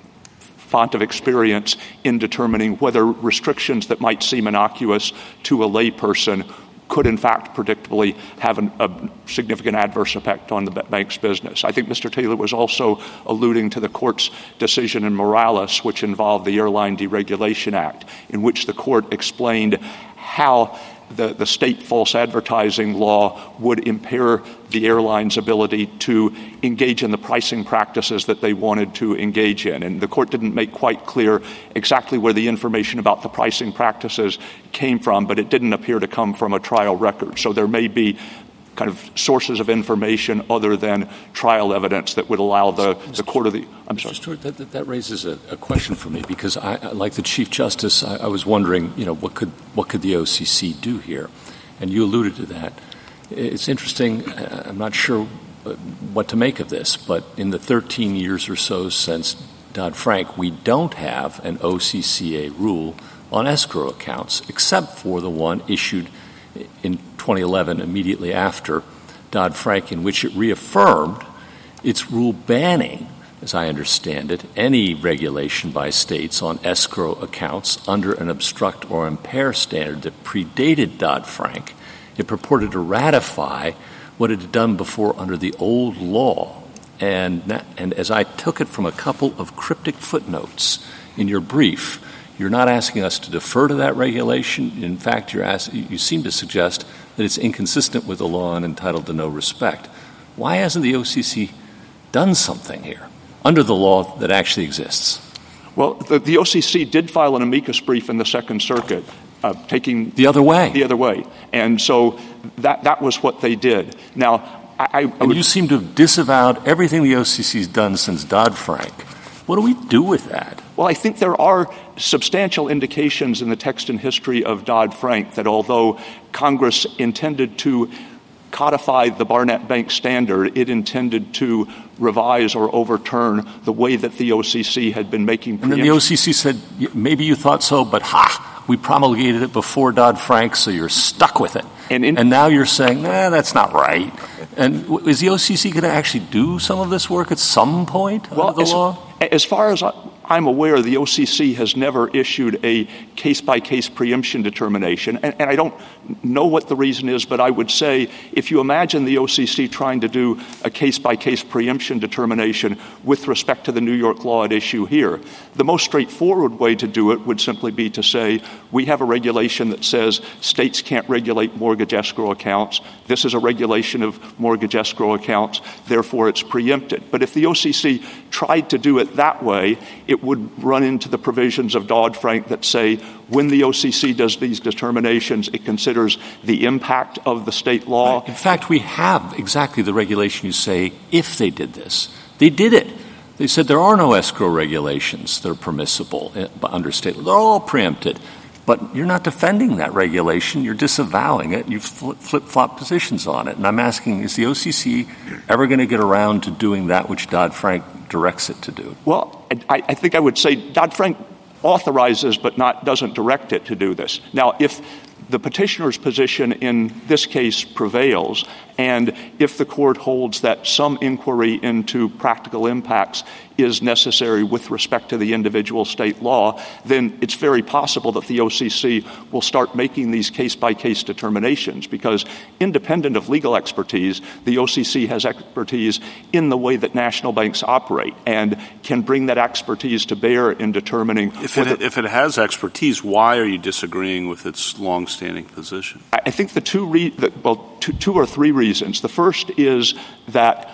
font of experience in determining whether restrictions that might seem innocuous to a layperson could in fact predictably have an, a significant adverse effect on the bank's business. I think Mister Taylor was also alluding to the court's decision in Morales, which involved the Airline Deregulation Act, in which the court explained how the, the state false advertising law would impair the airline's ability to engage in the pricing practices that they wanted to engage in. And the court didn't make quite clear exactly where the information about the pricing practices came from, but it didn't appear to come from a trial record. So there may be kind of sources of information other than trial evidence that would allow the, the court of the — I'm sorry. Mister Stewart, that, that raises a, a question for me, because I, like the Chief Justice, I, I was wondering, you know, what could what could the O C C do here? And you alluded to that. It's interesting. I'm not sure what to make of this, but in the thirteen years or so since Dodd-Frank, we don't have an O C C A rule on escrow accounts, except for the one issued in twenty eleven, immediately after Dodd-Frank, in which it reaffirmed its rule banning, as I understand it, any regulation by states on escrow accounts under an obstruct or impair standard that predated Dodd-Frank. It purported to ratify what it had done before under the old law. And, and as I took it from a couple of cryptic footnotes in your brief, you're not asking us to defer to that regulation. In fact, you're ask, you seem to suggest that it's inconsistent with the law and entitled to no respect. Why hasn't the O C C done something here under the law that actually exists? Well, the, the O C C did file an amicus brief in the Second Circuit, uh, taking the other way. The other way, and so that that was what they did. Now, I, I and would, you seem to have disavowed everything the O C C's done since Dodd-Frank. What do we do with that? Well, I think there are substantial indications in the text and history of Dodd-Frank that although Congress intended to codify the Barnett Bank standard, it intended to revise or overturn the way that the O C C had been making preemptions. And then the O C C said, maybe you thought so, but ha, we promulgated it before Dodd-Frank, so you're stuck with it. And, in- and now you're saying, nah, that's not right. And is the O C C going to actually do some of this work at some point well, under the as, law? As far as I'm aware, the O C C has never issued a case-by-case preemption determination. And, and I don't know what the reason is, but I would say if you imagine the O C C trying to do a case-by-case preemption determination with respect to the New York law at issue here, the most straightforward way to do it would simply be to say, we have a regulation that says states can't regulate mortgage escrow accounts. This is a regulation of mortgage escrow accounts. Therefore, it's preempted. But if the O C C tried to do it that way, it would run into the provisions of Dodd-Frank that say when the O C C does these determinations, it considers the impact of the state law. Right. In fact, we have exactly the regulation you say if they did this. They did it. They said there are no escrow regulations that are permissible under state law. They're all preempted. But you're not defending that regulation. You're disavowing it. You've flip-flop positions on it. And I'm asking, is the O C C ever going to get around to doing that which Dodd-Frank directs it to do? Well, I, I think I would say Dodd-Frank authorizes but not doesn't direct it to do this. Now, if the petitioner's position in this case prevails, and if the court holds that some inquiry into practical impacts is necessary with respect to the individual state law, then it's very possible that the O C C will start making these case-by-case determinations, because independent of legal expertise, the O C C has expertise in the way that national banks operate and can bring that expertise to bear in determining if it, if it has expertise, why are you disagreeing with its long-standing position? I think the two, re- the, well, two, two or three reasons. The first is that,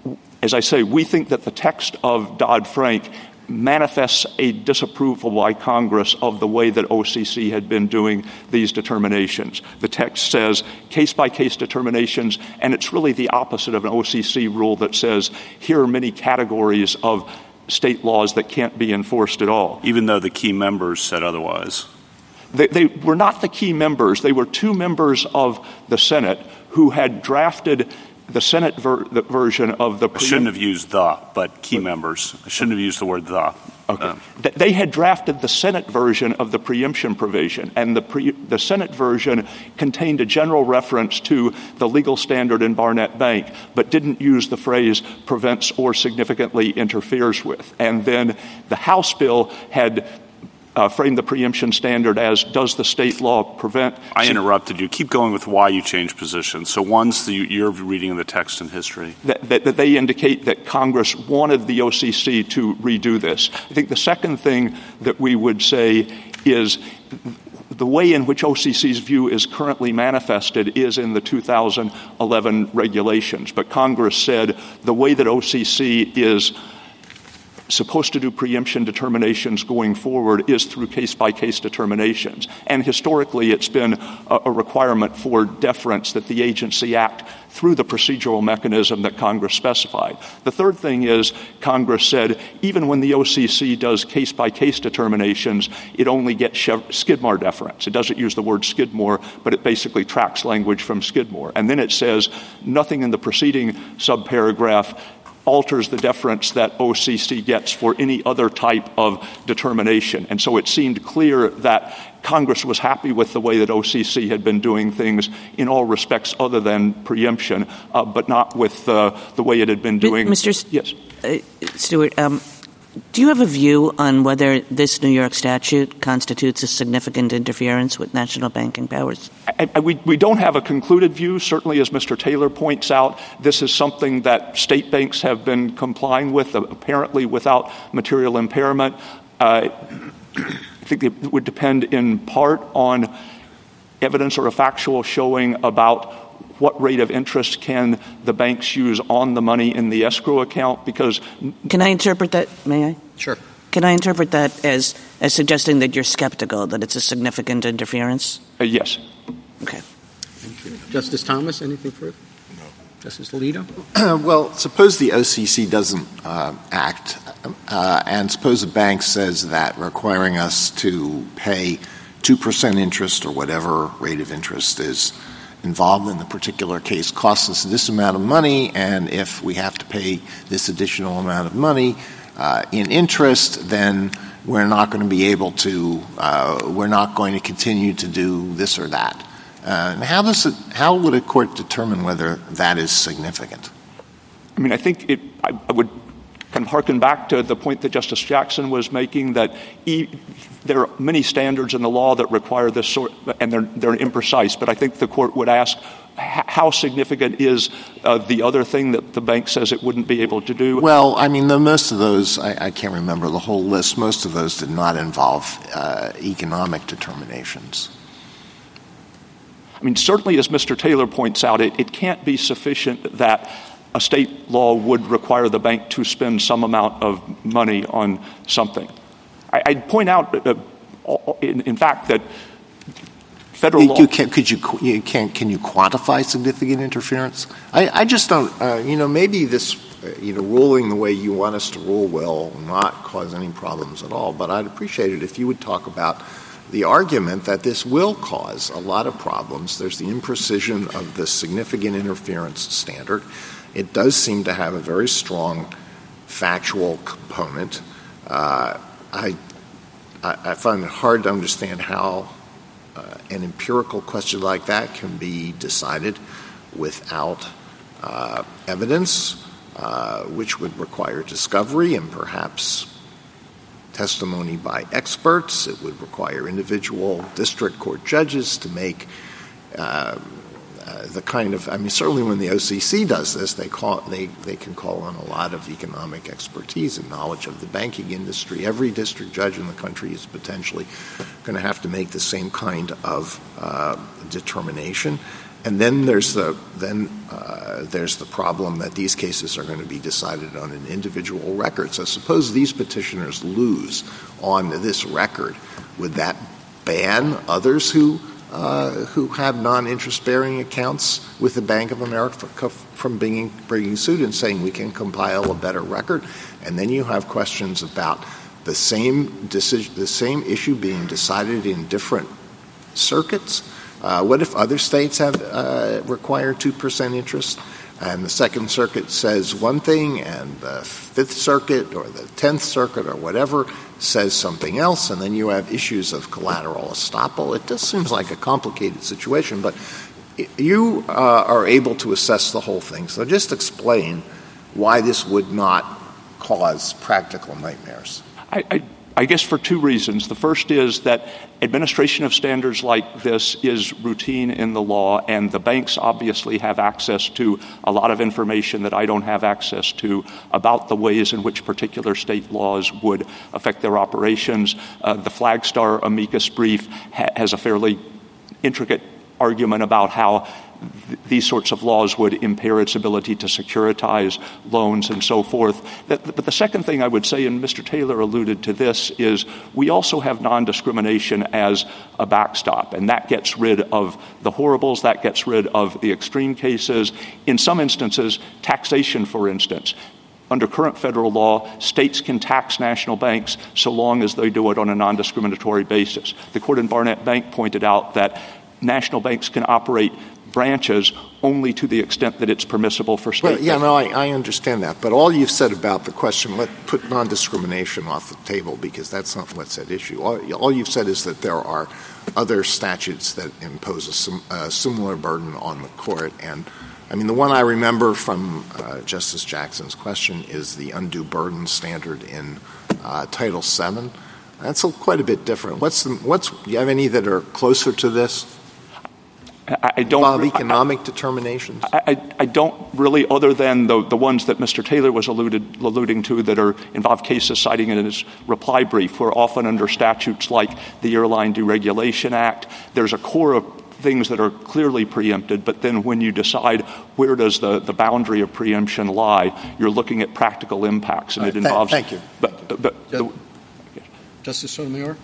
as I say, we think that the text of Dodd-Frank manifests a disapproval by Congress of the way that O C C had been doing these determinations. The text says case-by-case determinations, and it's really the opposite of an O C C rule that says here are many categories of state laws that can't be enforced at all. Even though the key members said otherwise. They, they were not the key members. They were two members of the Senate who had drafted the Senate ver- the version of the... I shouldn't have used the, but key members. I shouldn't have used the word the. Okay. Um, they had drafted the Senate version of the preemption provision, and the, pre- the Senate version contained a general reference to the legal standard in Barnett Bank, but didn't use the phrase prevents or significantly interferes with. And then the House bill had Uh, frame the preemption standard as does the state law prevent. I interrupted you. Keep going with why you changed positions. So one's the, your reading of the text and history. That, that, that they indicate that Congress wanted the O C C to redo this. I think the second thing that we would say is the way in which O C C's view is currently manifested is in the two thousand eleven regulations. But Congress said the way that O C C is supposed to do preemption determinations going forward is through case-by-case determinations. And historically, it's been a, a requirement for deference that the agency act through the procedural mechanism that Congress specified. The third thing is Congress said even when the O C C does case-by-case determinations, it only gets Chev- Skidmore deference. It doesn't use the word Skidmore, but it basically tracks language from Skidmore. And then it says nothing in the preceding subparagraph alters the deference that O C C gets for any other type of determination. And so it seemed clear that Congress was happy with the way that O C C had been doing things in all respects other than preemption, uh, but not with uh, the way it had been doing. Mister S- yes. Uh, Stewart, um, do you have a view on whether this New York statute constitutes a significant interference with national banking powers? I, I, we, we don't have a concluded view. Certainly, as Mister Taylor points out, this is something that state banks have been complying with, uh, apparently without material impairment. Uh, I think it would depend in part on evidence or a factual showing about what rate of interest can the banks use on the money in the escrow account? Because can I interpret that? May I? Sure. Can I interpret that as as suggesting that you're skeptical that it's a significant interference? Uh, yes. Okay. Thank you. Justice Thomas, anything further? No. Justice Alito? Uh, well, suppose the O C C doesn't uh, act, uh, and suppose a bank says that requiring us to pay two percent interest or whatever rate of interest is involved in the particular case costs us this amount of money, and if we have to pay this additional amount of money uh, in interest, then we're not going to be able to, uh, we're not going to continue to do this or that. Uh, and how does it, how would a court determine whether that is significant? I mean, I think it, I, I would kind of harken back to the point that Justice Jackson was making, that e- there are many standards in the law that require this sort, and they're, they're imprecise. But I think the court would ask, h- how significant is uh, the other thing that the bank says it wouldn't be able to do? Well, I mean, the, most of those, I, I can't remember the whole list, most of those did not involve uh, economic determinations. I mean, certainly, as Mister Taylor points out, it, it can't be sufficient that a state law would require the bank to spend some amount of money on something. I, I'd point out, uh, in, in fact, that federal you, law... You can, could you, you can, can you quantify significant interference? I, I just don't, uh, you know, maybe this, uh, you know, ruling the way you want us to rule will not cause any problems at all, but I'd appreciate it if you would talk about the argument that this will cause a lot of problems. There's the imprecision of the significant interference standard. It does seem to have a very strong factual component. Uh, I, I find it hard to understand how uh, an empirical question like that can be decided without uh, evidence, uh, which would require discovery and perhaps testimony by experts. It would require individual district court judges to make uh, uh, the kind of, I mean, certainly when the O C C does this, they call they, they can call on a lot of economic expertise and knowledge of the banking industry. Every district judge in the country is potentially going to have to make the same kind of uh, determination. And then there's the then uh, there's the problem that these cases are going to be decided on an individual record. So suppose these petitioners lose on this record, would that ban others who uh, who have non-interest-bearing accounts with the Bank of America from bringing bringing suit and saying we can compile a better record? And then you have questions about the same decision, the same issue being decided in different circuits. Uh, what if other states have uh, require two percent interest? and the Second Circuit says one thing, and the Fifth Circuit or the Tenth Circuit or whatever says something else, and then you have issues of collateral estoppel. It just seems like a complicated situation, but you uh, are able to assess the whole thing. So just explain why this would not cause practical nightmares. I, I, I guess for two reasons. The first is that administration of standards like this is routine in the law, and the banks obviously have access to a lot of information that I don't have access to about the ways in which particular state laws would affect their operations. Uh, the Flagstar amicus brief ha- has a fairly intricate argument about how th- these sorts of laws would impair its ability to securitize loans and so forth. That, but the second thing I would say, and Mister Taylor alluded to this, is we also have non-discrimination as a backstop, and that gets rid of the horribles, that gets rid of the extreme cases. In some instances, taxation, for instance. Under current federal law, states can tax national banks so long as they do it on a non-discriminatory basis. The court in Barnett Bank pointed out that national banks can operate branches only to the extent that it's permissible for state well, yeah, no, I, I understand that. But all you've said about the question, let put non-discrimination off the table because that's not what's at issue. All, all you've said is that there are other statutes that impose a sim, uh, similar burden on the court. And, I mean, the one I remember from uh, Justice Jackson's question is the undue burden standard in uh, Title seven. That's a, quite a bit different. What's the, what's, do you have any that are closer to this? I, I don't Involve economic I, determinations. I, I, I don't really, other than the, the ones that Mister Taylor was alluded, alluding to that are involve cases citing in his reply brief, where often under statutes like the Airline Deregulation Act, there's a core of things that are clearly preempted, but then when you decide where does the, the boundary of preemption lie, you're looking at practical impacts, and right, it involves. Th- thank you. But, but, but the, Justice Sotomayor?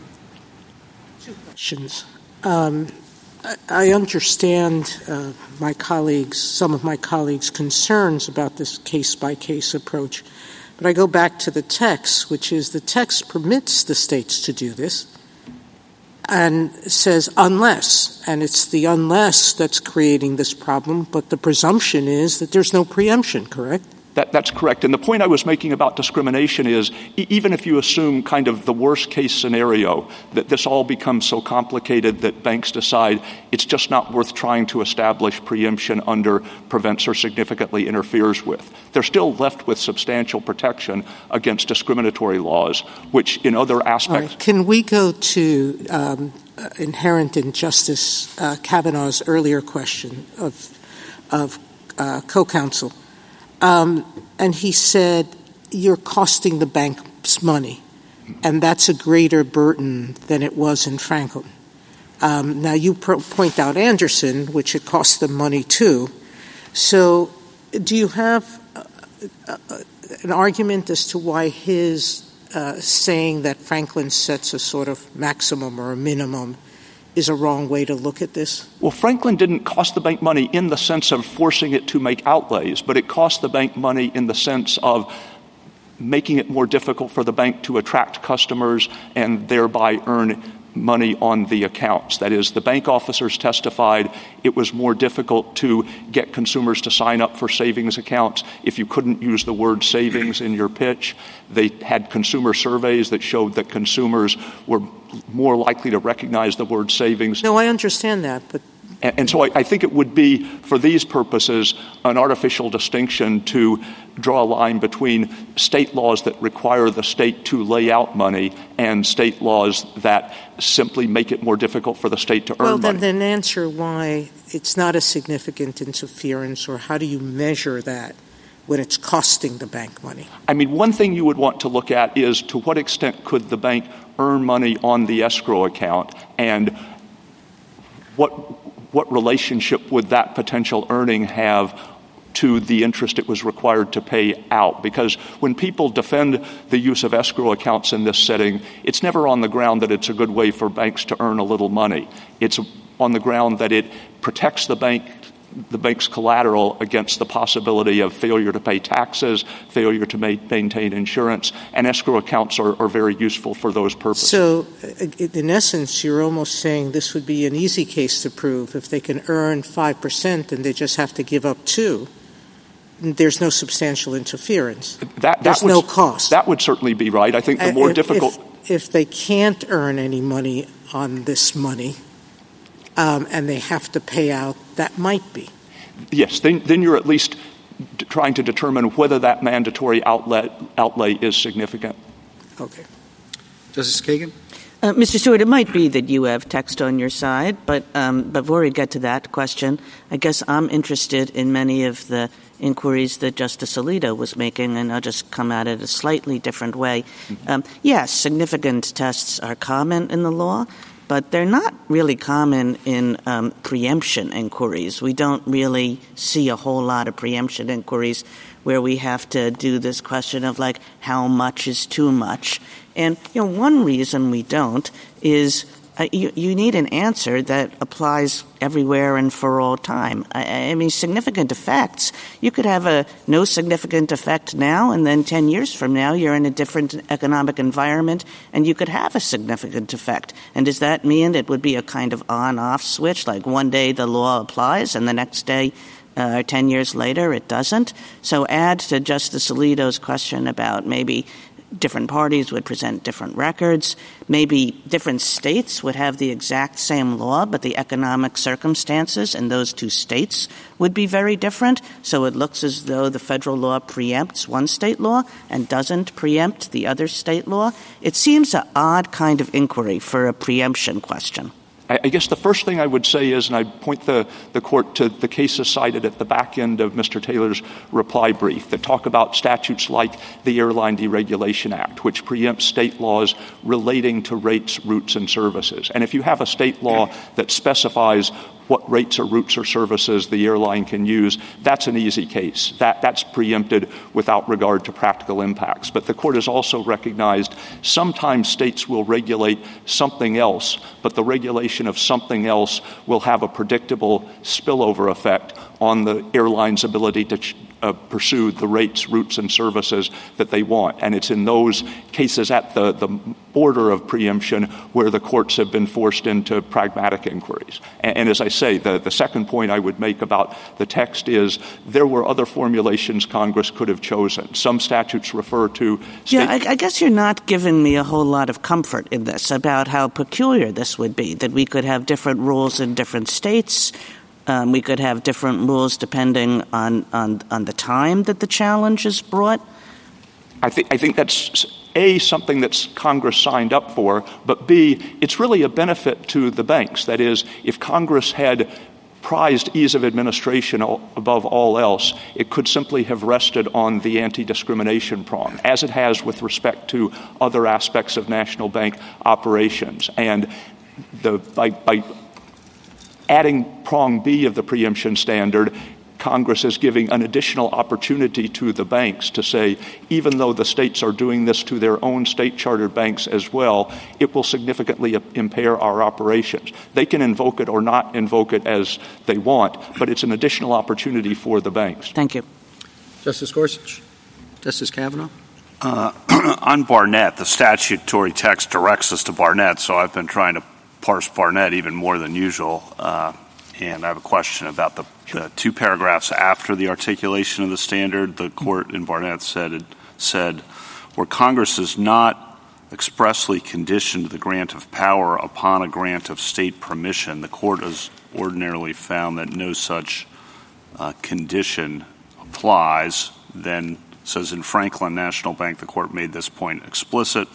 Two questions. Um, I understand uh, my colleagues, some of my colleagues' concerns about this case-by-case approach, but I go back to the text, which is the text permits the states to do this and says unless, and it's the unless that's creating this problem, but the presumption is that there's no preemption, correct? That, that's correct. And the point I was making about discrimination is e- even if you assume kind of the worst case scenario, that this all becomes so complicated that banks decide it's just not worth trying to establish preemption under, prevents, or significantly interferes with. They're still left with substantial protection against discriminatory laws, which in other aspects. Right. Can we go to um, uh, inherent in Justice uh, Kavanaugh's earlier question of, of uh, co-counsel? Um, and he said, you're costing the banks money, and that's a greater burden than it was in Franklin. Um, now, you pro- point out Anderson, which it cost them money too. So do you have uh, uh, an argument as to why his uh, saying that Franklin sets a sort of maximum or a minimum is a wrong way to look at this? Well, Franklin didn't cost the bank money in the sense of forcing it to make outlays, but it cost the bank money in the sense of making it more difficult for the bank to attract customers and thereby earn money on the accounts. That is, the bank officers testified it was more difficult to get consumers to sign up for savings accounts if you couldn't use the word savings in your pitch. They had consumer surveys that showed that consumers were more likely to recognize the word savings. No, I understand that, but And, and so I, I think it would be, for these purposes, an artificial distinction to draw a line between state laws that require the state to lay out money and state laws that simply make it more difficult for the state to earn well, money. Well, then, then answer why it's not a significant interference, or how do you measure that when it's costing the bank money? I mean, one thing you would want to look at is to what extent could the bank earn money on the escrow account, and what what relationship would that potential earning have to the interest it was required to pay out? Because when people defend the use of escrow accounts in this setting, it's never on the ground that it's a good way for banks to earn a little money. It's on the ground that it protects the bank, the bank's collateral against the possibility of failure to pay taxes, failure to ma- maintain insurance, and escrow accounts are, are very useful for those purposes. So, in essence, you're almost saying this would be an easy case to prove if they can earn five percent and they just have to give up two. there's no substantial interference. That, that there's would, no cost. That would certainly be right. I think the more if, difficult... If, if they can't earn any money on this money um, and they have to pay out, that might be. Yes, then, then you're at least d- trying to determine whether that mandatory outlet, outlay is significant. Okay. Justice Kagan? Uh, Mister Stewart, it might be that you have text on your side, but um, before we get to that question, I guess I'm interested in many of the inquiries that Justice Alito was making, and I'll just come at it a slightly different way. Mm-hmm. Um, yes, significant tests are common in the law, but they're not really common in um, preemption inquiries. We don't really see a whole lot of preemption inquiries where we have to do this question of, like, how much is too much. And, you know, one reason we don't is uh, you, you need an answer that applies everywhere and for all time. I, I mean, significant effects. You could have a no significant effect now, and then ten years from now you're in a different economic environment, and you could have a significant effect. And does that mean it would be a kind of on-off switch, like one day the law applies and the next day Uh, ten years later, it doesn't? So add to Justice Alito's question about maybe different parties would present different records. Maybe different states would have the exact same law, but the economic circumstances in those two states would be very different. So it looks as though the federal law preempts one state law and doesn't preempt the other state law. It seems an odd kind of inquiry for a preemption question. I guess the first thing I would say is, and I point the, the court to the cases cited at the back end of Mister Taylor's reply brief that talk about statutes like the Airline Deregulation Act, which preempts state laws relating to rates, routes, and services. And if you have a state law that specifies what rates or routes or services the airline can use, that's an easy case. That, that's preempted without regard to practical impacts. But the court has also recognized sometimes states will regulate something else, but the regulation of something else will have a predictable spillover effect on the airline's ability to ch- uh, pursue the rates, routes, and services that they want. And it's in those cases at the, the border of preemption where the courts have been forced into pragmatic inquiries. And, and as I say, the, the second point I would make about the text is there were other formulations Congress could have chosen. Some statutes refer to... State- yeah, I, I guess you're not giving me a whole lot of comfort in this about how peculiar this would be, that we could have different rules in different states. Um, we could have different rules depending on, on, on the time that the challenge is brought. I think, I think that's, A, something that Congress signed up for, but B, it's really a benefit to the banks. That is, if Congress had prized ease of administration above all else, it could simply have rested on the anti-discrimination prong, as it has with respect to other aspects of national bank operations. And the by, by adding prong B of the preemption standard, Congress is giving an additional opportunity to the banks to say, even though the states are doing this to their own state-chartered banks as well, it will significantly impair our operations. They can invoke it or not invoke it as they want, but it's an additional opportunity for the banks. Thank you. Justice Gorsuch? Justice Kavanaugh? Uh, on Barnett, the statutory text directs us to Barnett, so I've been trying to parse Barnett even more than usual. Uh, and I have a question about the, the two paragraphs after the articulation of the standard. The court in Barnett said, it said, where Congress is not expressly conditioned the grant of power upon a grant of state permission, the court has ordinarily found that no such uh, condition applies. Then says in Franklin National Bank, the court made this point explicit.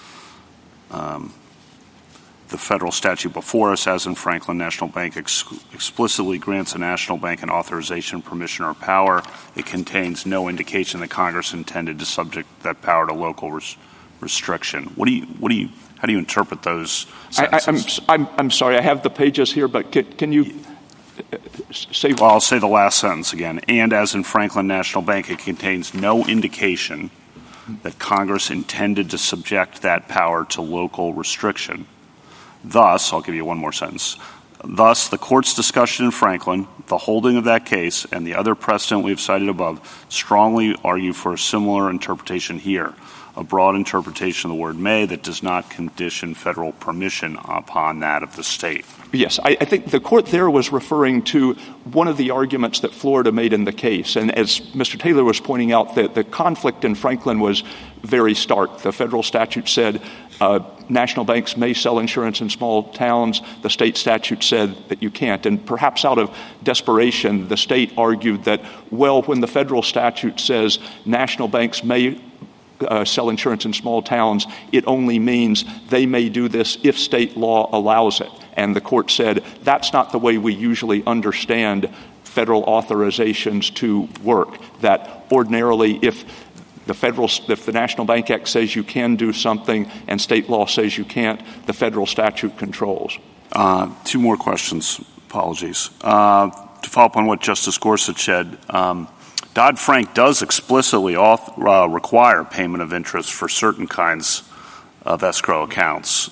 Um, The federal statute before us, as in Franklin National Bank, ex- explicitly grants a national bank an authorization, permission, or power. It contains no indication that Congress intended to subject that power to local res- restriction. What do you? What do you? How do you interpret those sentences? I, I, I'm, I'm, I'm sorry. I have the pages here, but can, can you say? Well, I'll say the last sentence again. And as in Franklin National Bank, it contains no indication that Congress intended to subject that power to local restriction. Thus, I'll give you one more sentence. Thus, the court's discussion in Franklin, the holding of that case, and the other precedent we've cited above strongly argue for a similar interpretation here. a broad interpretation of the word may that does not condition federal permission upon that of the state. Yes, I, I think the court there was referring to one of the arguments that Florida made in the case. And as Mister Taylor was pointing out, the, the conflict in Franklin was very stark. The federal statute said uh, national banks may sell insurance in small towns. The state statute said that you can't. And perhaps out of desperation, the state argued that, well, when the federal statute says national banks may Uh, sell insurance in small towns, it only means they may do this if state law allows it. And the court said that's not the way we usually understand federal authorizations to work, that ordinarily if the federal, if the National Bank Act says you can do something and state law says you can't, the federal statute controls. Uh, two more questions. Apologies. Uh, to follow up on what Justice Gorsuch said, um, Dodd-Frank does explicitly auth- uh, require payment of interest for certain kinds of escrow accounts.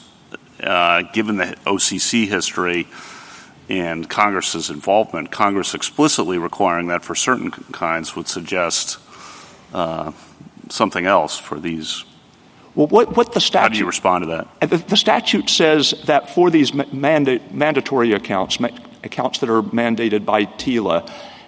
Uh, given the O C C history and Congress's involvement, Congress explicitly requiring that for certain kinds would suggest uh, something else for these. Well, what, what the statute... How do you respond to that? The, the statute says that for these manda- mandatory accounts, ma- accounts that are mandated by TILA,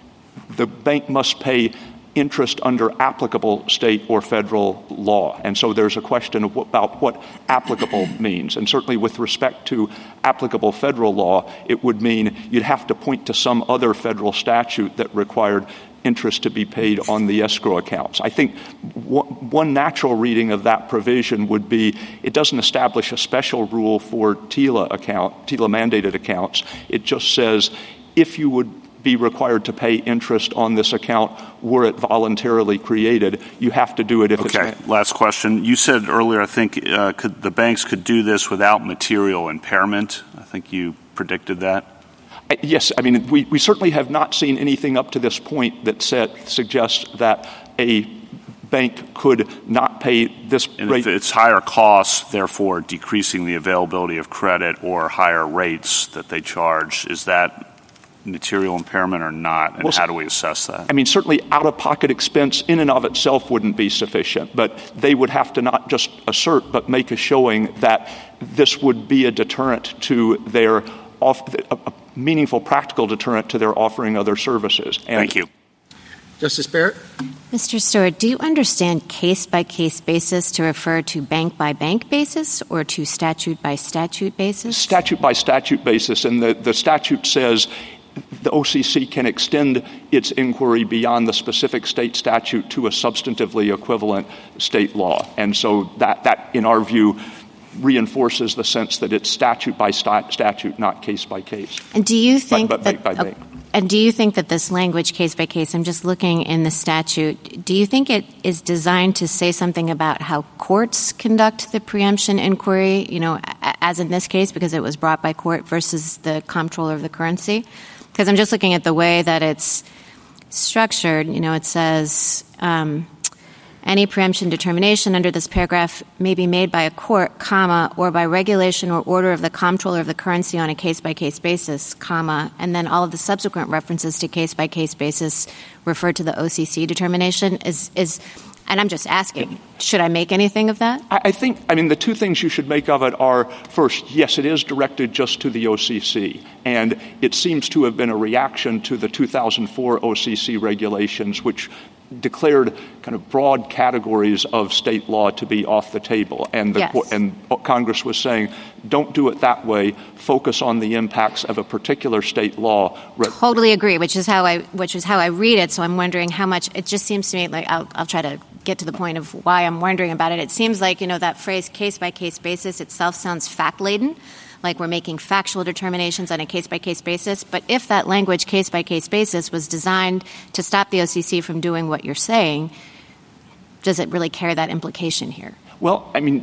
the bank must pay interest under applicable state or federal law. And so there's a question of what, about what applicable means. And certainly with respect to applicable federal law, it would mean you'd have to point to some other federal statute that required interest to be paid on the escrow accounts. I think w- one natural reading of that provision would be it doesn't establish a special rule for TILA account, TILA mandated accounts. It just says if you would be required to pay interest on this account were it voluntarily created, you have to do it if okay. it's... Okay, last question. You said earlier, I think, uh, could the banks could do this without material impairment. I think you predicted that. I, yes, I mean, we, we certainly have not seen anything up to this point that said, suggests that a bank could not pay this and rate. If it's higher costs, therefore decreasing the availability of credit or higher rates that they charge, is that material impairment or not, and well, how do we assess that? I mean, certainly out-of-pocket expense in and of itself wouldn't be sufficient, but they would have to not just assert but make a showing that this would be a deterrent to their off, a, a meaningful practical deterrent to their offering other services. And Thank you. Justice Barrett? Mister Stewart, do you understand case-by-case basis to refer to bank-by-bank basis or to statute-by-statute basis? Statute-by-statute basis, and the, the statute says the O C C can extend its inquiry beyond the specific state statute to a substantively equivalent state law. And so that, that in our view, reinforces the sense that it's statute by stat- statute, not case by case. And do you think but, but that, bank by bank. And do you think that this language, case by case, I'm just looking in the statute, do you think it is designed to say something about how courts conduct the preemption inquiry, you know, as in this case, because it was brought by court versus the comptroller of the currency? Because I'm just looking at the way that it's structured. You know, it says um, any preemption determination under this paragraph may be made by a court, comma, or by regulation or order of the comptroller of the currency on a case-by-case basis, comma, and then all of the subsequent references to case-by-case basis refer to the O C C determination. Is is And I'm just asking, should I make anything of that? I think, I mean, the two things you should make of it are, first, yes, it is directed just to the O C C, and it seems to have been a reaction to the two thousand four O C C regulations, which declared kind of broad categories of state law to be off the table. And, the, yes. and Congress was saying, don't do it that way. Focus on the impacts of a particular state law. Totally agree, which is how I which is how I read it. So I'm wondering how much it just seems to me like I'll, I'll try to get to the point of why I'm wondering about it. It seems like, you know, that phrase case by case basis itself sounds fact laden, like we're making factual determinations on a case by case basis. But if that language case by case basis was designed to stop the O C C from doing what you're saying, does it really carry that implication here? Well, I mean,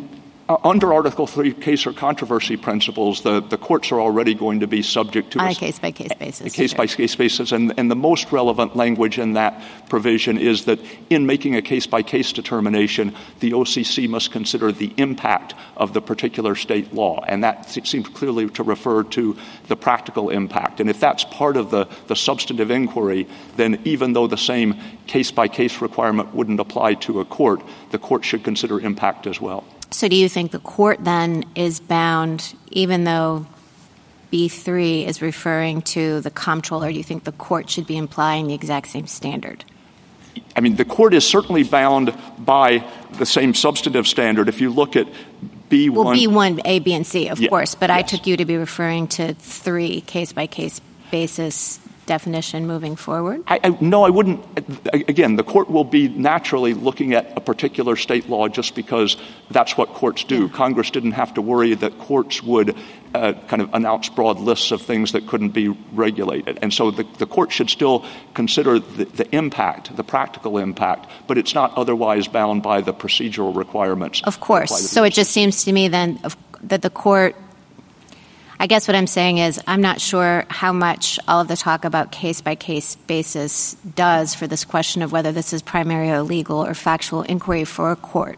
Uh, under Article three case or controversy principles, the, the courts are already going to be subject to on a, a case-by-case basis. A case-by-case basis. And, and the most relevant language in that provision is that in making a case-by-case determination, the O C C must consider the impact of the particular state law. And that seems clearly to refer to the practical impact. And if that's part of the, the substantive inquiry, then even though the same case-by-case requirement wouldn't apply to a court, the court should consider impact as well. So do you think the court then is bound, even though B three is referring to the comptroller, do you think the court should be implying the exact same standard? I mean, the court is certainly bound by the same substantive standard. If you look at B one... Well, B one, A, B, and C, of yeah, course, but yes. I took you to be referring to three case-by-case basis definition moving forward? I, I, no, I wouldn't. Again, the court will be naturally looking at a particular state law just because that's what courts do. Yeah. Congress didn't have to worry that courts would uh, kind of announce broad lists of things that couldn't be regulated. And so the, the court should still consider the, the impact, the practical impact, but it's not otherwise bound by the procedural requirements. Of course. So it just seems to me then of, that the court I guess what I'm saying is I'm not sure how much all of the talk about case-by-case basis does for this question of whether this is primarily a legal or factual inquiry for a court.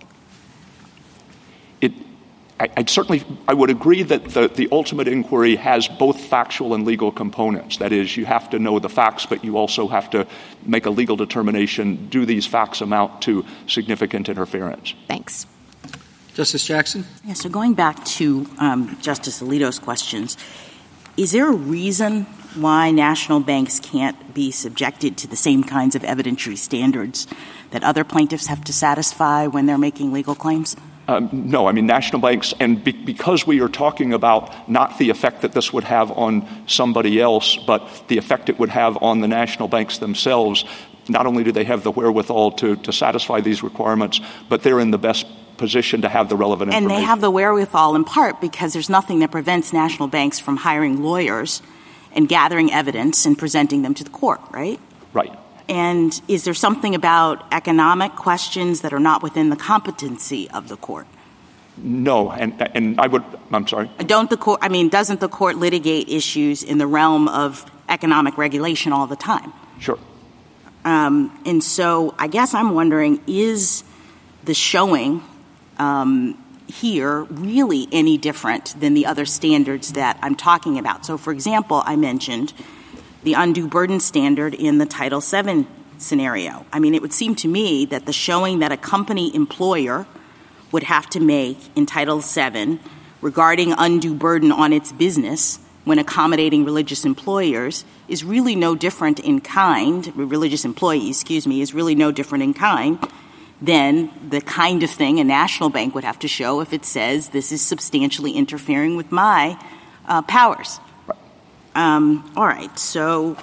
It, I, I'd certainly I would agree that the, the ultimate inquiry has both factual and legal components. That is, you have to know the facts, but you also have to make a legal determination. Do these facts amount to significant interference? Thanks. Justice Jackson? Yeah, so going back to um, Justice Alito's questions, is there a reason why national banks can't be subjected to the same kinds of evidentiary standards that other plaintiffs have to satisfy when they're making legal claims? Um, no, I mean, national banks, and be- because we are talking about not the effect that this would have on somebody else, but the effect it would have on the national banks themselves, not only do they have the wherewithal to, to satisfy these requirements, but they're in the best position to have the relevant and information. And they have the wherewithal in part because there's nothing that prevents national banks from hiring lawyers and gathering evidence and presenting them to the court, right? Right. And is there something about economic questions that are not within the competency of the court? No, and and I would, I'm sorry. Don't the court, I mean, doesn't the court litigate issues in the realm of economic regulation all the time? Sure. Um, and so I guess I'm wondering, is the showing Um, here really any different than the other standards that I'm talking about? So, for example, I mentioned the undue burden standard in the Title seven scenario. I mean, it would seem to me that the showing that a company employer would have to make in Title seven regarding undue burden on its business when accommodating religious employers is really no different in kind, religious employees, excuse me, is really no different in kind than the kind of thing a national bank would have to show if it says this is substantially interfering with my uh, powers. Um, all right, so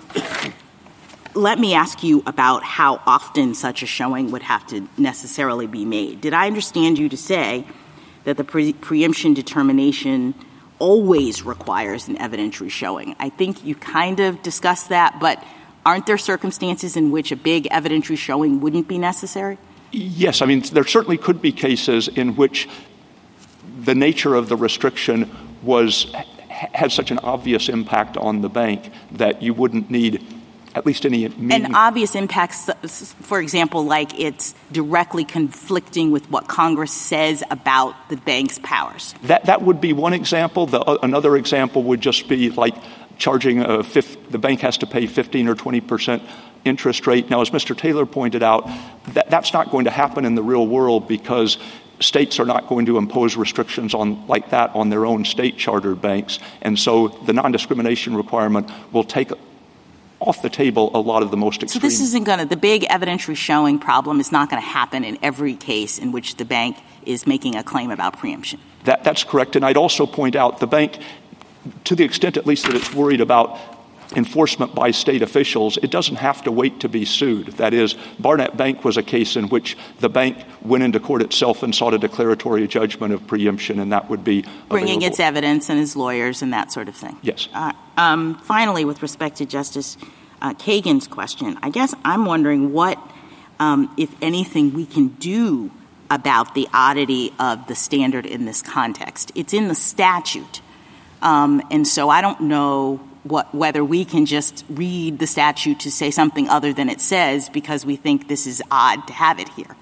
let me ask you about how often such a showing would have to necessarily be made. Did I understand you to say that the pre- preemption determination always requires an evidentiary showing? I think you kind of discussed that, but aren't there circumstances in which a big evidentiary showing wouldn't be necessary? Yes, I mean, there certainly could be cases in which the nature of the restriction was had such an obvious impact on the bank that you wouldn't need at least any meaning. An obvious impact, for example, like it's directly conflicting with what Congress says about the bank's powers. That that would be one example. The, uh, another example would just be like charging a fifth, the bank has to pay fifteen or twenty percent interest rate. Now, as Mister Taylor pointed out, that, that's not going to happen in the real world because states are not going to impose restrictions on like that on their own state chartered banks. And so the non-discrimination requirement will take off the table a lot of the most extreme. So this isn't going to, the big evidentiary showing problem is not going to happen in every case in which the bank is making a claim about preemption. That, that's correct. And I'd also point out the bank, to the extent at least that it's worried about enforcement by state officials, it doesn't have to wait to be sued. That is, Barnett Bank was a case in which the bank went into court itself and sought a declaratory judgment of preemption, and that would be bringing available. Its evidence and its lawyers and that sort of thing. Yes. Uh, um, finally, with respect to Justice uh, Kagan's question, I guess I'm wondering what, um, if anything, we can do about the oddity of the standard in this context. It's in the statute. Um, and so I don't know what, whether we can just read the statute to say something other than it says because we think this is odd to have it here.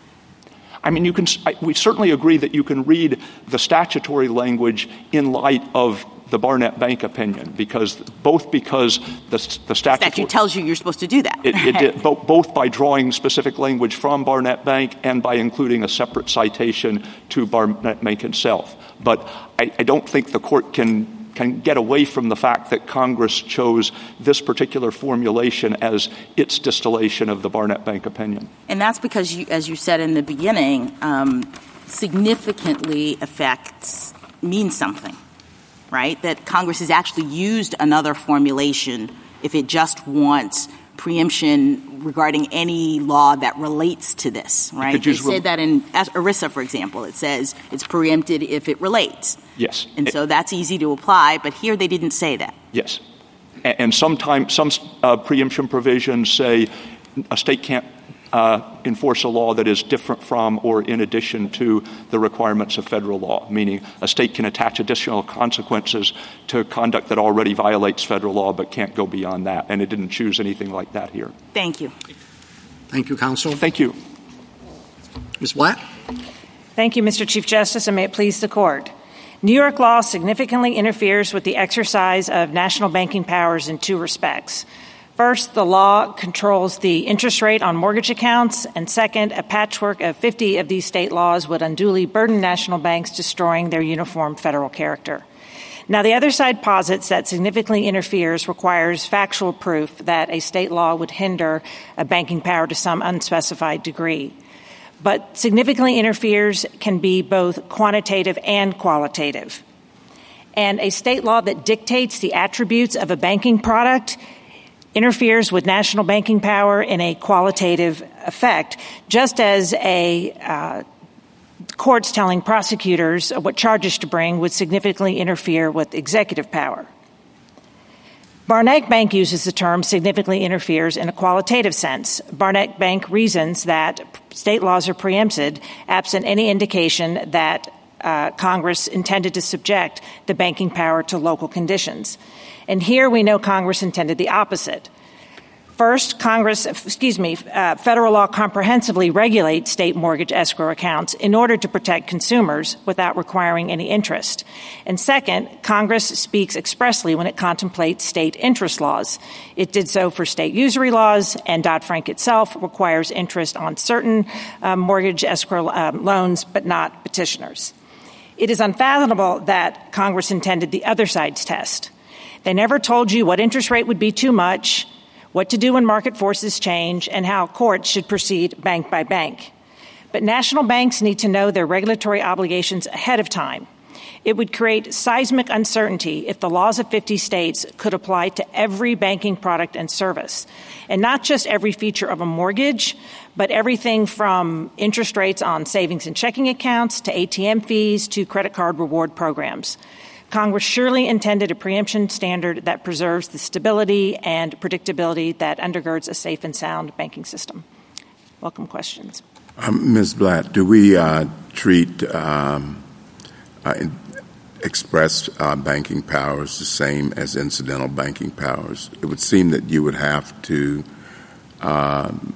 I mean, you can. We certainly agree that you can read the statutory language in light of the Barnett Bank opinion, because both because the, the statute, statute tells you you're supposed to do that. It, it did, both, both by drawing specific language from Barnett Bank and by including a separate citation to Barnett Bank itself. But I, I don't think the court can can get away from the fact that Congress chose this particular formulation as its distillation of the Barnett Bank opinion. And that's because, you, as you said in the beginning, um, significantly affects means something, right? That Congress has actually used another formulation if it just wants preemption regarding any law that relates to this, right? They say that in ERISA, for example. It says it's preempted if it relates. Yes. And it, so that's easy to apply, but here they didn't say that. Yes. And, and sometimes some uh, preemption provisions say a state can't uh, enforce a law that is different from or in addition to the requirements of federal law, meaning a state can attach additional consequences to conduct that already violates federal law but can't go beyond that. And it didn't choose anything like that here. Thank you. Thank you, counsel. Thank you. Miz Blatt. Thank you, Mister Chief Justice, and may it please the Court. New York law significantly interferes with the exercise of national banking powers in two respects. First, the law controls the interest rate on mortgage accounts, and second, a patchwork of fifty of these state laws would unduly burden national banks, destroying their uniform federal character. Now, the other side posits that significantly interferes requires factual proof that a state law would hinder a banking power to some unspecified degree. But significantly interferes can be both quantitative and qualitative. And a state law that dictates the attributes of a banking product interferes with national banking power in a qualitative effect, just as a uh, courts telling prosecutors what charges to bring would significantly interfere with executive power. Barnett Bank uses the term significantly interferes in a qualitative sense. Barnett Bank reasons that state laws are preempted absent any indication that uh, Congress intended to subject the banking power to local conditions. And here we know Congress intended the opposite. First, Congress, excuse me, uh, federal law comprehensively regulates state mortgage escrow accounts in order to protect consumers without requiring any interest. And second, Congress speaks expressly when it contemplates state interest laws. It did so for state usury laws, and Dodd-Frank itself requires interest on certain uh, mortgage escrow um, loans, but not petitioners. It is unfathomable that Congress intended the other side's test. They never told you what interest rate would be too much, what to do when market forces change, and how courts should proceed bank by bank. But national banks need to know their regulatory obligations ahead of time. It would create seismic uncertainty if the laws of fifty states could apply to every banking product and service, and not just every feature of a mortgage, but everything from interest rates on savings and checking accounts to A T M fees to credit card reward programs. Congress surely intended a preemption standard that preserves the stability and predictability that undergirds a safe and sound banking system. Welcome questions. Um, Miz Blatt, do we uh, treat um, uh, express uh, banking powers the same as incidental banking powers? It would seem that you would have to um,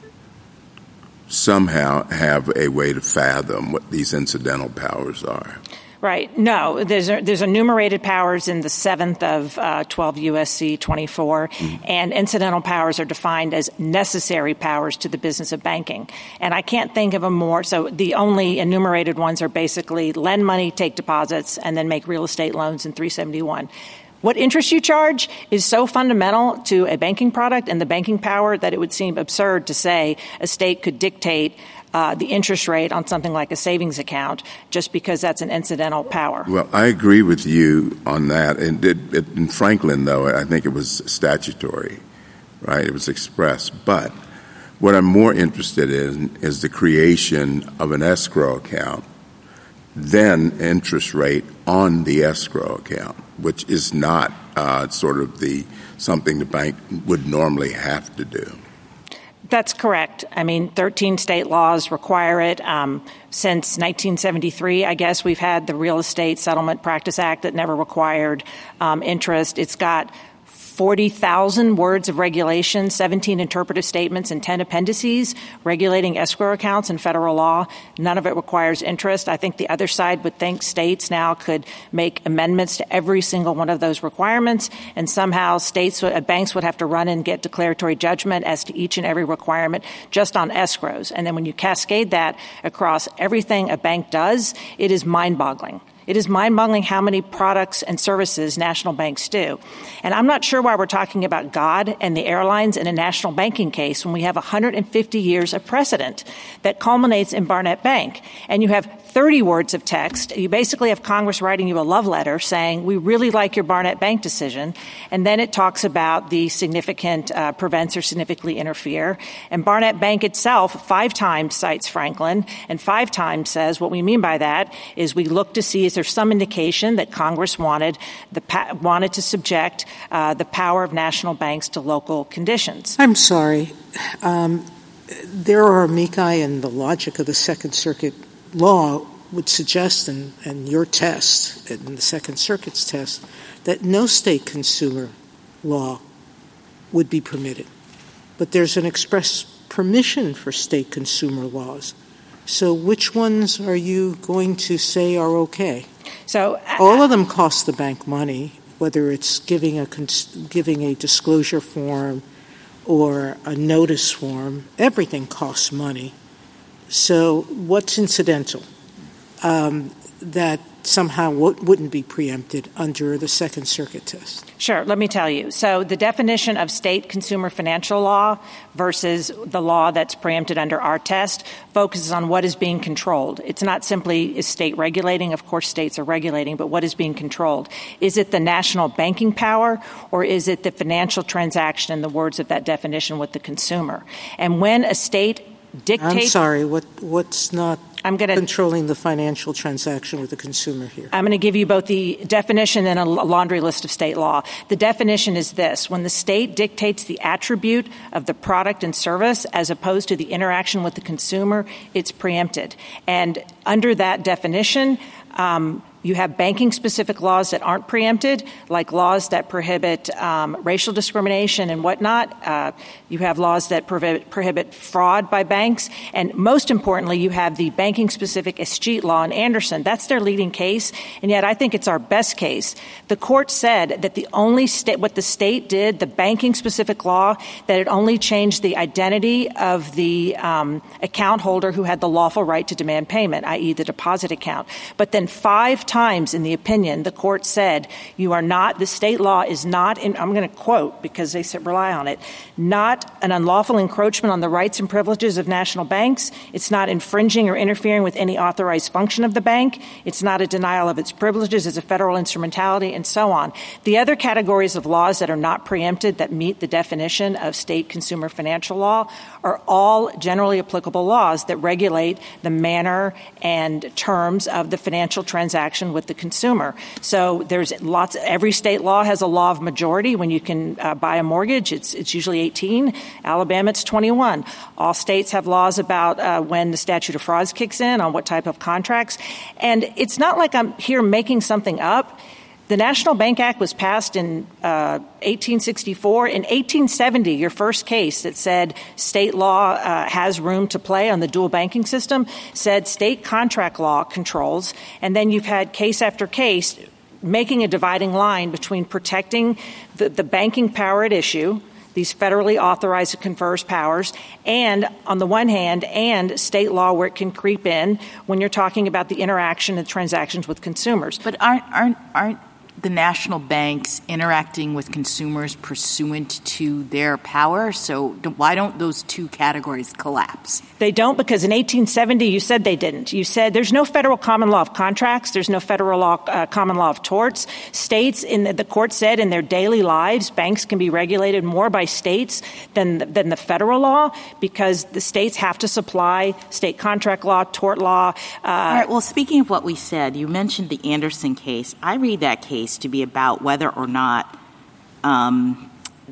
somehow have a way to fathom what these incidental powers are. Right. No, there's a, there's enumerated powers in the seventh of uh, twelve U S C twenty-four, mm-hmm. and incidental powers are defined as necessary powers to the business of banking. And I can't think of a more, so the only enumerated ones are basically lend money, take deposits, and then make real estate loans in three seventy-one. What interest you charge is so fundamental to a banking product and the banking power that it would seem absurd to say a state could dictate Uh, the interest rate on something like a savings account just because that's an incidental power. Well, I agree with you on that. And it, it, in Franklin, though, I think it was statutory, right? It was expressed. But what I'm more interested in is the creation of an escrow account, then interest rate on the escrow account, which is not uh, sort of the something the bank would normally have to do. That's correct. I mean, thirteen state laws require it. Um, since nineteen seventy-three, I guess, we've had the Real Estate Settlement Practice Act that never required um, interest. It's got forty thousand words of regulation, seventeen interpretive statements, and ten appendices regulating escrow accounts in federal law. None of it requires interest. I think the other side would think states now could make amendments to every single one of those requirements, and somehow states, uh, banks would have to run and get declaratory judgment as to each and every requirement just on escrows. And then when you cascade that across everything a bank does, it is mind-boggling. It is mind-boggling how many products and services national banks do. And I'm not sure why we're talking about God and the airlines in a national banking case when we have one hundred fifty years of precedent that culminates in Barnett Bank. And you have thirty words of text. You basically have Congress writing you a love letter saying, we really like your Barnett Bank decision. And then it talks about the significant uh, prevents or significantly interfere. And Barnett Bank itself five times cites Franklin and five times says what we mean by that is we look to see is there's some indication that Congress wanted the pa- wanted to subject uh, the power of national banks to local conditions. I'm sorry. Um, there are amici, and the logic of the Second Circuit law would suggest, and, and your test, and the Second Circuit's test, that no state consumer law would be permitted. But there's an express permission for state consumer laws. So which ones are you going to say are okay? So uh, all of them cost the bank money, whether it's giving a cons- giving a disclosure form or a notice form. Everything costs money. So what's incidental um, that somehow w- wouldn't be preempted under the Second Circuit test? Sure. Let me tell you. So the definition of state consumer financial law versus the law that's preempted under our test focuses on what is being controlled. It's not simply is state regulating. Of course, states are regulating, but what is being controlled? Is it the national banking power or is it the financial transaction in the words of that definition with the consumer? And when a state dictates... I'm sorry. What what's not I'm gonna, controlling the financial transaction with the consumer here? I'm going to give you both the definition and a laundry list of state law. The definition is this. When the state dictates the attribute of the product and service as opposed to the interaction with the consumer, it's preempted. And under that definition, um, you have banking-specific laws that aren't preempted, like laws that prohibit um, racial discrimination and whatnot. Uh, you have laws that prohibit, prohibit fraud by banks. And most importantly, you have the banking-specific escheat law in Anderson. That's their leading case, and yet I think it's our best case. The court said that the only state, what the state did, the banking-specific law, that it only changed the identity of the um, account holder who had the lawful right to demand payment, that is the deposit account. But then five times in the opinion, the court said, you are not, the state law is not, in, I'm going to quote because they said rely on it, not an unlawful encroachment on the rights and privileges of national banks. It's not infringing or interfering with any authorized function of the bank. It's not a denial of its privileges as a federal instrumentality, and so on. The other categories of laws that are not preempted that meet the definition of state consumer financial law are all generally applicable laws that regulate the manner and terms of the financial transaction with the consumer. So there's lots, every state law has a law of majority. When you can uh, buy a mortgage, it's it's usually eighteen. Alabama, it's twenty-one. All states have laws about uh, when the statute of frauds kicks in, on what type of contracts. And it's not like I'm here making something up. The National Bank Act was passed in uh, eighteen sixty-four. In eighteen seventy, your first case that said state law uh, has room to play on the dual banking system said state contract law controls. And then you've had case after case making a dividing line between protecting the, the banking power at issue, these federally authorized confers powers, and on the one hand, and state law where it can creep in when you're talking about the interaction and transactions with consumers. But aren't aren't aren't the national banks interacting with consumers pursuant to their power? So why don't those two categories collapse? They don't, because in eighteen seventy, you said they didn't. You said there's no federal common law of contracts. There's no federal law, uh, common law of torts. States, in the, the court said, in their daily lives, banks can be regulated more by states than, than the federal law because the states have to supply state contract law, tort law. Uh, All right. Well, speaking of what we said, you mentioned the Anderson case. I read that case to be about whether or not um,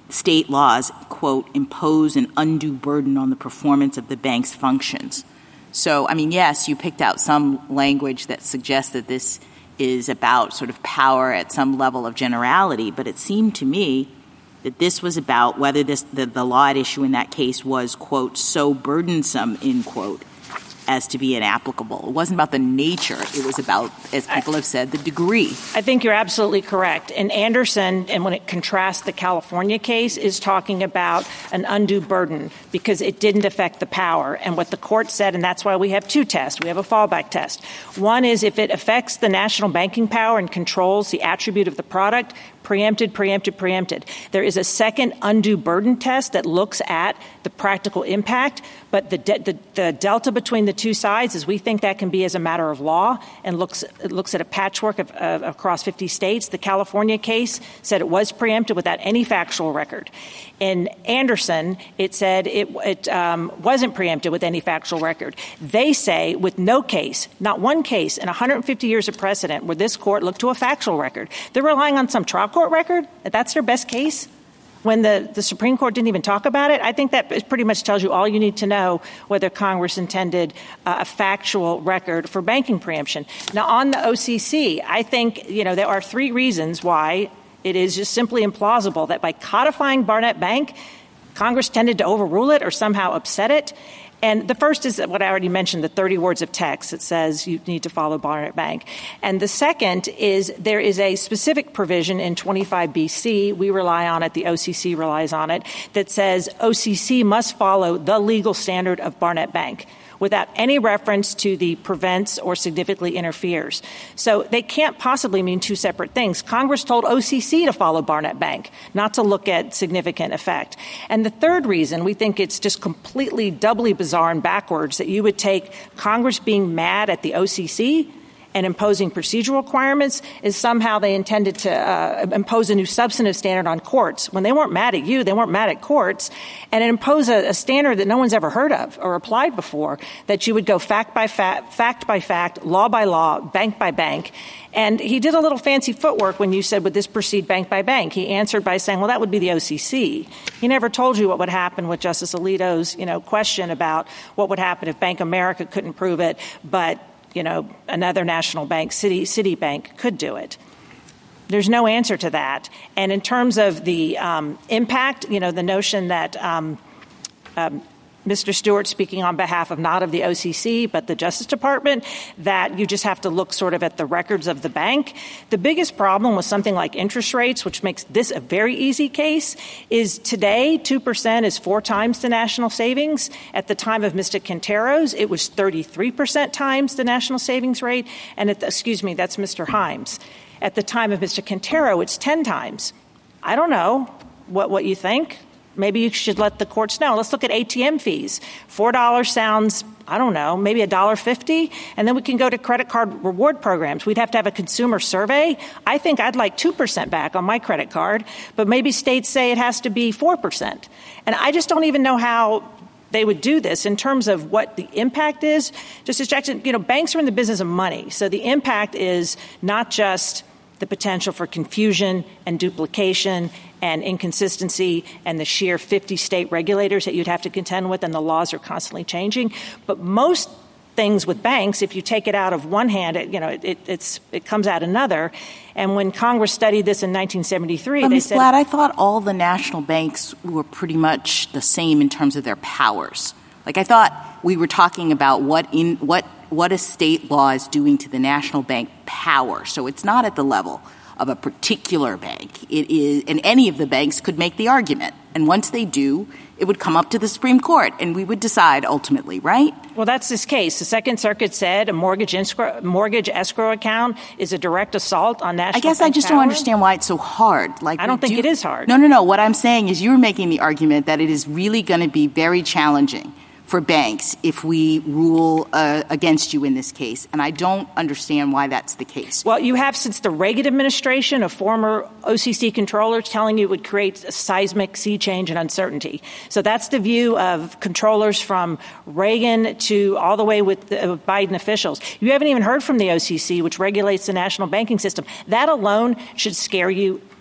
state laws, quote, impose an undue burden on the performance of the bank's functions. So, I mean, yes, you picked out some language that suggests that this is about sort of power at some level of generality, but it seemed to me that this was about whether this the, the law at issue in that case was, quote, so burdensome, end quote, as to be inapplicable. It wasn't about the nature. It was about, as people have said, the degree. I think you're absolutely correct. And Anderson, and when it contrasts the California case, is talking about an undue burden because it didn't affect the power. And what the court said, and that's why we have two tests. We have a fallback test. One is if it affects the national banking power and controls the attribute of the product, preempted, preempted, preempted. There is a second undue burden test that looks at the practical impact, but the, de- the, the delta between the two sides is we think that can be as a matter of law and looks it looks at a patchwork of, uh, across fifty states. The California case said it was preempted without any factual record. In Anderson, it said it, it um, wasn't preempted with any factual record. They say with no case, not one case in one hundred fifty years of precedent where this court looked to a factual record. They're relying on some trial court record. That's their best case. When the, the Supreme Court didn't even talk about it, I think that pretty much tells you all you need to know whether Congress intended uh, a factual record for banking preemption. Now, on the O C C, I think, you know, there are three reasons why it is just simply implausible that by codifying Barnett Bank, Congress tended to overrule it or somehow upset it. And the first is what I already mentioned, the thirty words of text that says you need to follow Barnett Bank. And the second is there is a specific provision in twenty-five B C, we rely on it, the O C C relies on it, that says O C C must follow the legal standard of Barnett Bank without any reference to the prevents or significantly interferes. So they can't possibly mean two separate things. Congress told O C C to follow Barnett Bank, not to look at significant effect. And the third reason, we think it's just completely doubly bizarre and backwards that you would take Congress being mad at the O C C and imposing procedural requirements is somehow they intended to uh, impose a new substantive standard on courts. When they weren't mad at you, they weren't mad at courts, and it imposed a, a standard that no one's ever heard of or applied before, that you would go fact by fact, fact by fact, law by law, bank by bank. And he did a little fancy footwork when you said, would this proceed bank by bank? He answered by saying, well, that would be the O C C. He never told you what would happen with Justice Alito's, you know, question about what would happen if Bank of America couldn't prove it, but you know, another national bank, Citi, Citibank, could do it. There's no answer to that. And in terms of the um, impact, you know, the notion that um, um, Mister Stewart, speaking on behalf of not of the O C C, but the Justice Department, that you just have to look sort of at the records of the bank. The biggest problem with something like interest rates, which makes this a very easy case, is today two percent is four times the national savings. At the time of Mister Quintero's, it was thirty-three percent times the national savings rate. And at the, excuse me, that's Mister Himes. At the time of Mister Quintero, it's ten times. I don't know what, what you think. Maybe you should let the courts know. Let's look at A T M fees. four dollars sounds, I don't know, maybe one dollar fifty, and then we can go to credit card reward programs. We'd have to have a consumer survey. I think I'd like two percent back on my credit card, but maybe states say it has to be four percent. And I just don't even know how they would do this in terms of what the impact is. Justice Jackson, you know, banks are in the business of money, so the impact is not just the potential for confusion and duplication and inconsistency and the sheer fifty state regulators that you'd have to contend with, and the laws are constantly changing. But most things with banks, if you take it out of one hand, it, you know, it, it's, it comes out another. And when Congress studied this in nineteen seventy-three, but they Miz said— Blatt, I thought all the national banks were pretty much the same in terms of their powers. Like, I thought we were talking about what in what what a state law is doing to the national bank power. So it's not at the level of a particular bank. It is, and any of the banks could make the argument. And once they do, it would come up to the Supreme Court, and we would decide ultimately, right? Well, that's this case. The Second Circuit said a mortgage escrow, mortgage escrow account is a direct assault on national I guess bank I just power. don't understand why it's so hard. Like, I don't think do, it is hard. No, no, no. What I'm saying is you're making the argument that it is really going to be very challenging for banks if we rule uh, against you in this case. And I don't understand why that's the case. Well, you have, since the Reagan administration, a former O C C controller telling you it would create a seismic sea change and uncertainty. So that's the view of controllers from Reagan to all the way with the Biden officials. You haven't even heard from the O C C, which regulates the national banking system. That alone should scare you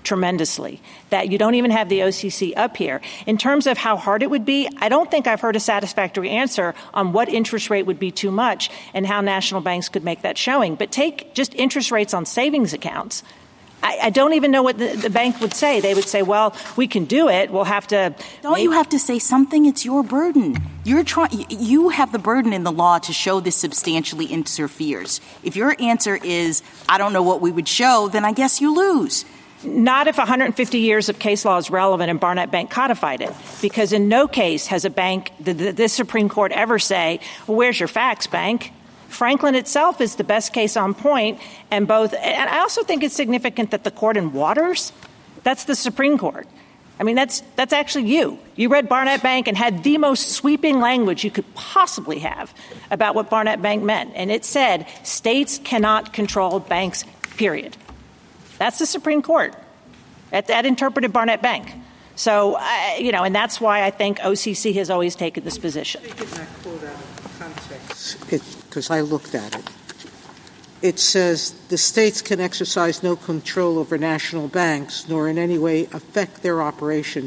tremendously, that you don't even have the O C C up here. In terms of how hard it would be, I don't think I've heard a satisfactory answer on what interest rate would be too much and how national banks could make that showing. But take just interest rates on savings accounts. I, I don't even know what the, the bank would say. They would say, well, we can do it. We'll have to. Don't you have to say something? It's your burden. You're trying. You have the burden in the law to show this substantially interferes. If your answer is, I don't know what we would show, then I guess you lose. Not if one hundred fifty years of case law is relevant and Barnett Bank codified it, because in no case has a bank, the, the, this Supreme Court ever say, well, where's your facts, bank? Franklin itself is the best case on point, and both. And I also think it's significant that the court in Waters, that's the Supreme Court. I mean, that's that's actually you. You read Barnett Bank and had the most sweeping language you could possibly have about what Barnett Bank meant, and it said states cannot control banks, period. That's the Supreme Court. That, that interpreted Barnett Bank. So, uh, you know, and that's why I think O C C has always taken this position. Because I looked at it. It says the states can exercise no control over national banks nor in any way affect their operation,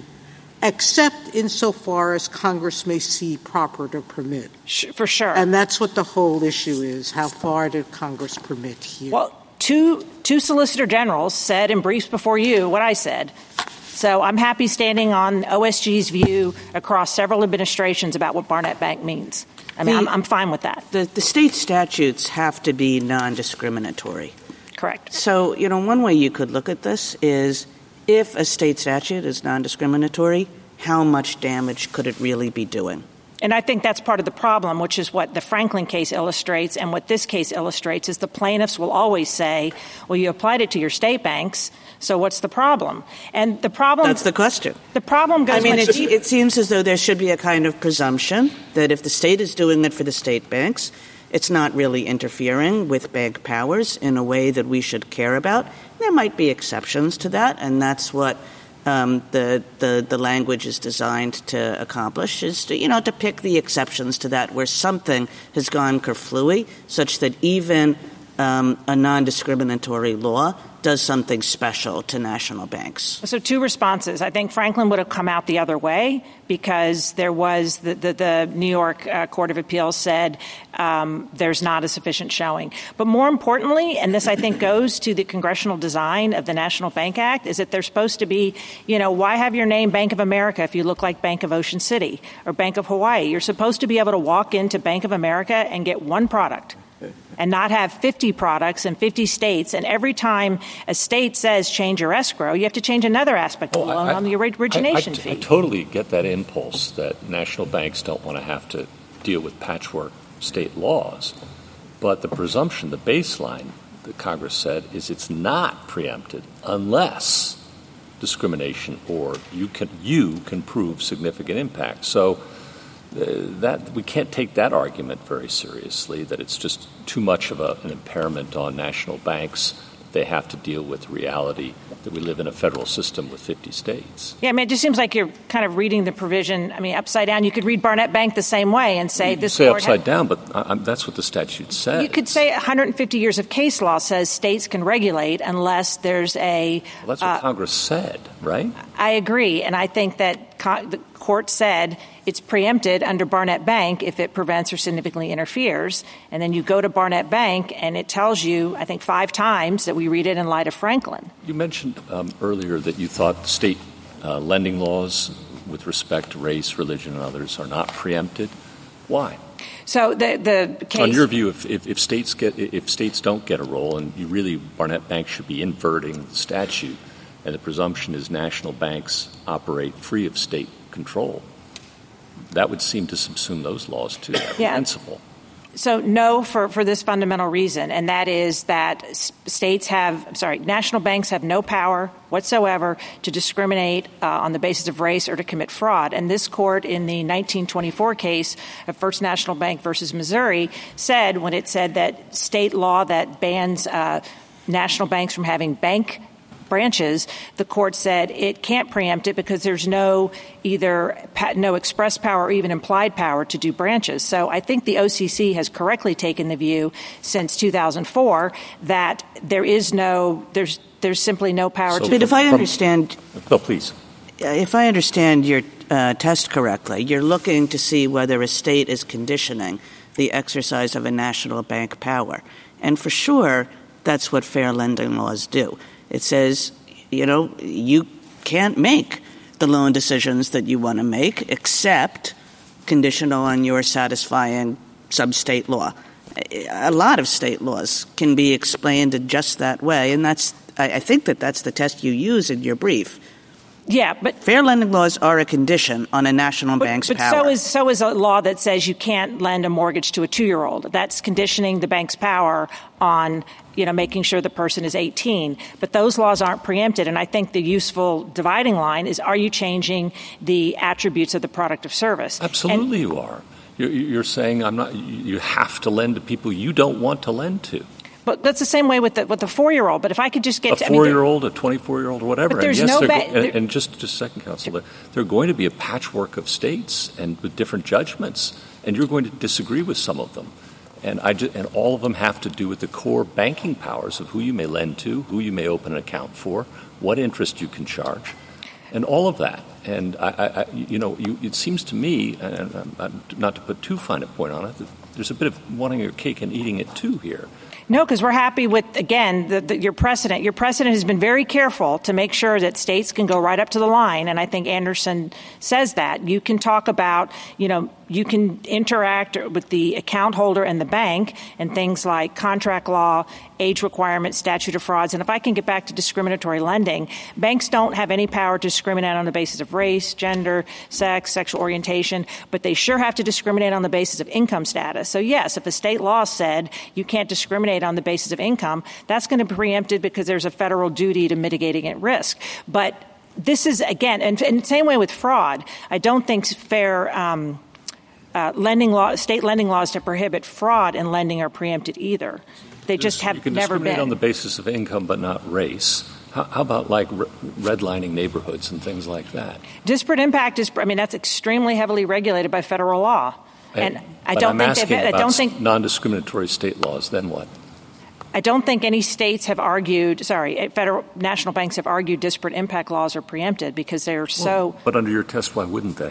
except insofar as Congress may see proper to permit. For sure. And that's what the whole issue is. How far did Congress permit here? Well, two, two Solicitor Generals said in briefs before you what I said. So I'm happy standing on O S G's view across several administrations about what Barnett Bank means. I mean, the, I'm, I'm fine with that. The, the state statutes have to be non-discriminatory. Correct. So, you know, one way you could look at this is if a state statute is non-discriminatory, how much damage could it really be doing? And I think that's part of the problem, which is what the Franklin case illustrates and what this case illustrates is the plaintiffs will always say, well, you applied it to your state banks, so what's the problem? And the problem— That's the question. The problem goes— I mean, much it, it seems as though there should be a kind of presumption that if the state is doing it for the state banks, it's not really interfering with bank powers in a way that we should care about. There might be exceptions to that, and that's what Um, the, the, the language is designed to accomplish, is to, you know, to pick the exceptions to that where something has gone kerflooey such that even um, a non-discriminatory law does something special to national banks. So two responses. I think Franklin would have come out the other way because there was the, the, the New York uh, Court of Appeals said um, there's not a sufficient showing. But more importantly, and this I think goes to the congressional design of the National Bank Act, is that they're supposed to be, you know, why have your name Bank of America if you look like Bank of Ocean City or Bank of Hawaii? You're supposed to be able to walk into Bank of America and get one product and not have fifty products in fifty states. And every time a state says change your escrow, you have to change another aspect of the loan on the origination I, I, fee. I totally get that impulse that national banks don't want to have to deal with patchwork state laws. But the presumption, the baseline that Congress said is it's not preempted unless discrimination or you can, you can prove significant impact. So Uh, that we can't take that argument very seriously, that it's just too much of a, an impairment on national banks. They have to deal with reality that we live in a federal system with fifty states. Yeah, I mean, it just seems like you're kind of reading the provision, I mean, upside down. You could read Barnett Bank the same way and say you this say court upside ha- down, but I, I'm, that's what the statute says. You could say one hundred fifty years of case law says states can regulate unless there's a— Well, that's what uh, Congress said, right? I agree, and I think that co- the court said it's preempted under Barnett Bank if it prevents or significantly interferes. And then you go to Barnett Bank, and it tells you, I think, five times that we read it in light of Franklin. You mentioned um, earlier that you thought state uh, lending laws with respect to race, religion, and others are not preempted. Why? So the the case— On your view, if, if, if states get if states don't get a role, and you really Barnett Bank should be inverting the statute, and the presumption is national banks operate free of state control, that would seem to subsume those laws to that yeah. principle. So no, for, for this fundamental reason, and that is that states have, I'm sorry, national banks have no power whatsoever to discriminate uh, on the basis of race or to commit fraud. And this court in the nineteen twenty-four case of First National Bank versus Missouri said, when it said that state law that bans uh, national banks from having bank branches, the court said it can't preempt it because there's no either no express power or even implied power to do branches. So I think the O C C has correctly taken the view since two thousand four that there is no there's there's simply no power so to. But if I understand, oh, please, if I understand your uh, test correctly, you're looking to see whether a state is conditioning the exercise of a national bank power, and for sure, that's what fair lending laws do. It says, you know, you can't make the loan decisions that you want to make except conditional on your satisfying sub-state law. A lot of state laws can be explained in just that way, and that's I, I think that that's the test you use in your brief. Yeah, but fair lending laws are a condition on a national but, bank's but power. But so is so is a law that says you can't lend a mortgage to a two-year-old. That's conditioning the bank's power on, you know, making sure the person is eighteen. But those laws aren't preempted, and I think the useful dividing line is: are you changing the attributes of the product of service? Absolutely, and, you are. You're, you're saying I'm not. You have to lend to people you don't want to lend to. But that's the same way with the with the four-year-old. But if I could just get a to, four-year-old, I mean, a twenty-four-year-old, or whatever. But there's and yes, no go- ba- and, and just just a second, Counsel, there are going to be a patchwork of states and with different judgments, and you're going to disagree with some of them, and I just, and all of them have to do with the core banking powers of who you may lend to, who you may open an account for, what interest you can charge, and all of that. And I, I, I you know, you, it seems to me, and I'm, not to put too fine a point on it, that there's a bit of wanting your cake and eating it too here. No, because we're happy with, again, the, the, your precedent. Your precedent has been very careful to make sure that states can go right up to the line, and I think Anderson says that. You can talk about, you know, you can interact with the account holder and the bank and things like contract law, age requirements, statute of frauds. And if I can get back to discriminatory lending, banks don't have any power to discriminate on the basis of race, gender, sex, sexual orientation, but they sure have to discriminate on the basis of income status. So, yes, if a state law said you can't discriminate on the basis of income, that's going to be preempted because there's a federal duty to mitigating at risk. But this is, again, and, and same way with fraud. I don't think fair um, uh, lending law, state lending laws to prohibit fraud in lending are preempted either. They just have you can never discriminate been. on the basis of income but not race. How, how about like re- redlining neighborhoods and things like that? Disparate impact is, I mean, that's extremely heavily regulated by federal law. And, and I but don't I'm think they've, asking I don't think non-discriminatory state laws. Then what? I don't think any states have argued, sorry, federal national banks have argued disparate impact laws are preempted because they're so. Well, but under your test, why wouldn't they?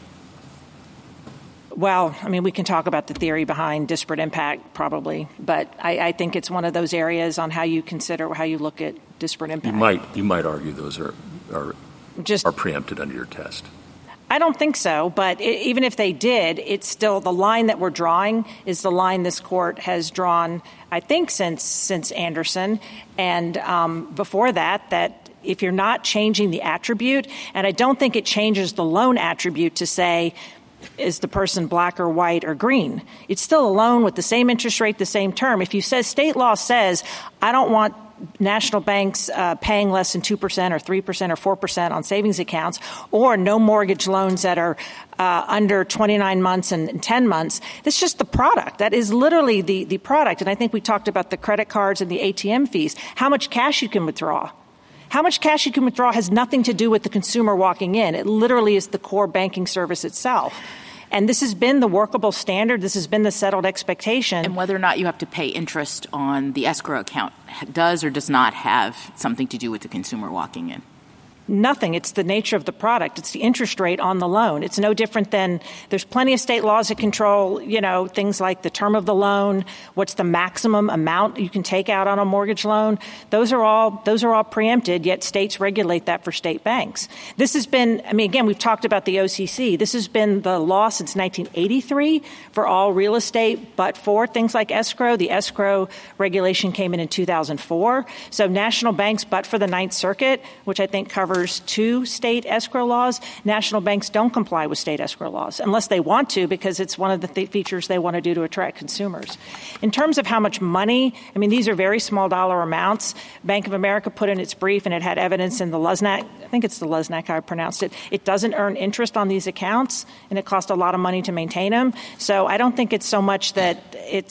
Well, I mean, we can talk about the theory behind disparate impact probably, but I, I think it's one of those areas on how you consider, how you look at disparate impact. You might, you might argue those are, are, Just, are preempted under your test. I don't think so, but it, even if they did, it's still the line that we're drawing is the line this court has drawn, I think, since since Anderson. And um, before that, that if you're not changing the attribute, and I don't think it changes the loan attribute to say, is the person black or white or green? It's still a loan with the same interest rate, the same term. If you say state law says, I don't want national banks uh, paying less than two percent or three percent or four percent on savings accounts, or no mortgage loans that are uh, under twenty-nine months and, and ten months. That's just the product. That is literally the, the product. And I think we talked about the credit cards and the A T M fees, how much cash you can withdraw. How much cash you can withdraw has nothing to do with the consumer walking in. It literally is the core banking service itself. And this has been the workable standard. This has been the settled expectation. And whether or not you have to pay interest on the escrow account does or does not have something to do with the consumer walking in. Nothing. It's the nature of the product. It's the interest rate on the loan. It's no different than there's plenty of state laws that control, you know, things like the term of the loan, what's the maximum amount you can take out on a mortgage loan. Those are all those are all preempted, yet states regulate that for state banks. This has been, I mean, again, we've talked about the O C C. This has been the law since nineteen eighty-three for all real estate, but for things like escrow. The escrow regulation came in in two thousand four. So national banks, but for the Ninth Circuit, which I think covers two state escrow laws, national banks don't comply with state escrow laws unless they want to, because it's one of the th- features they want to do to attract consumers. In terms of how much money, I mean, these are very small dollar amounts. Bank of America put in its brief, and it had evidence in the Luznak, I think it's the Luznak how I pronounced it, it doesn't earn interest on these accounts, and it costs a lot of money to maintain them. So I don't think it's so much that it's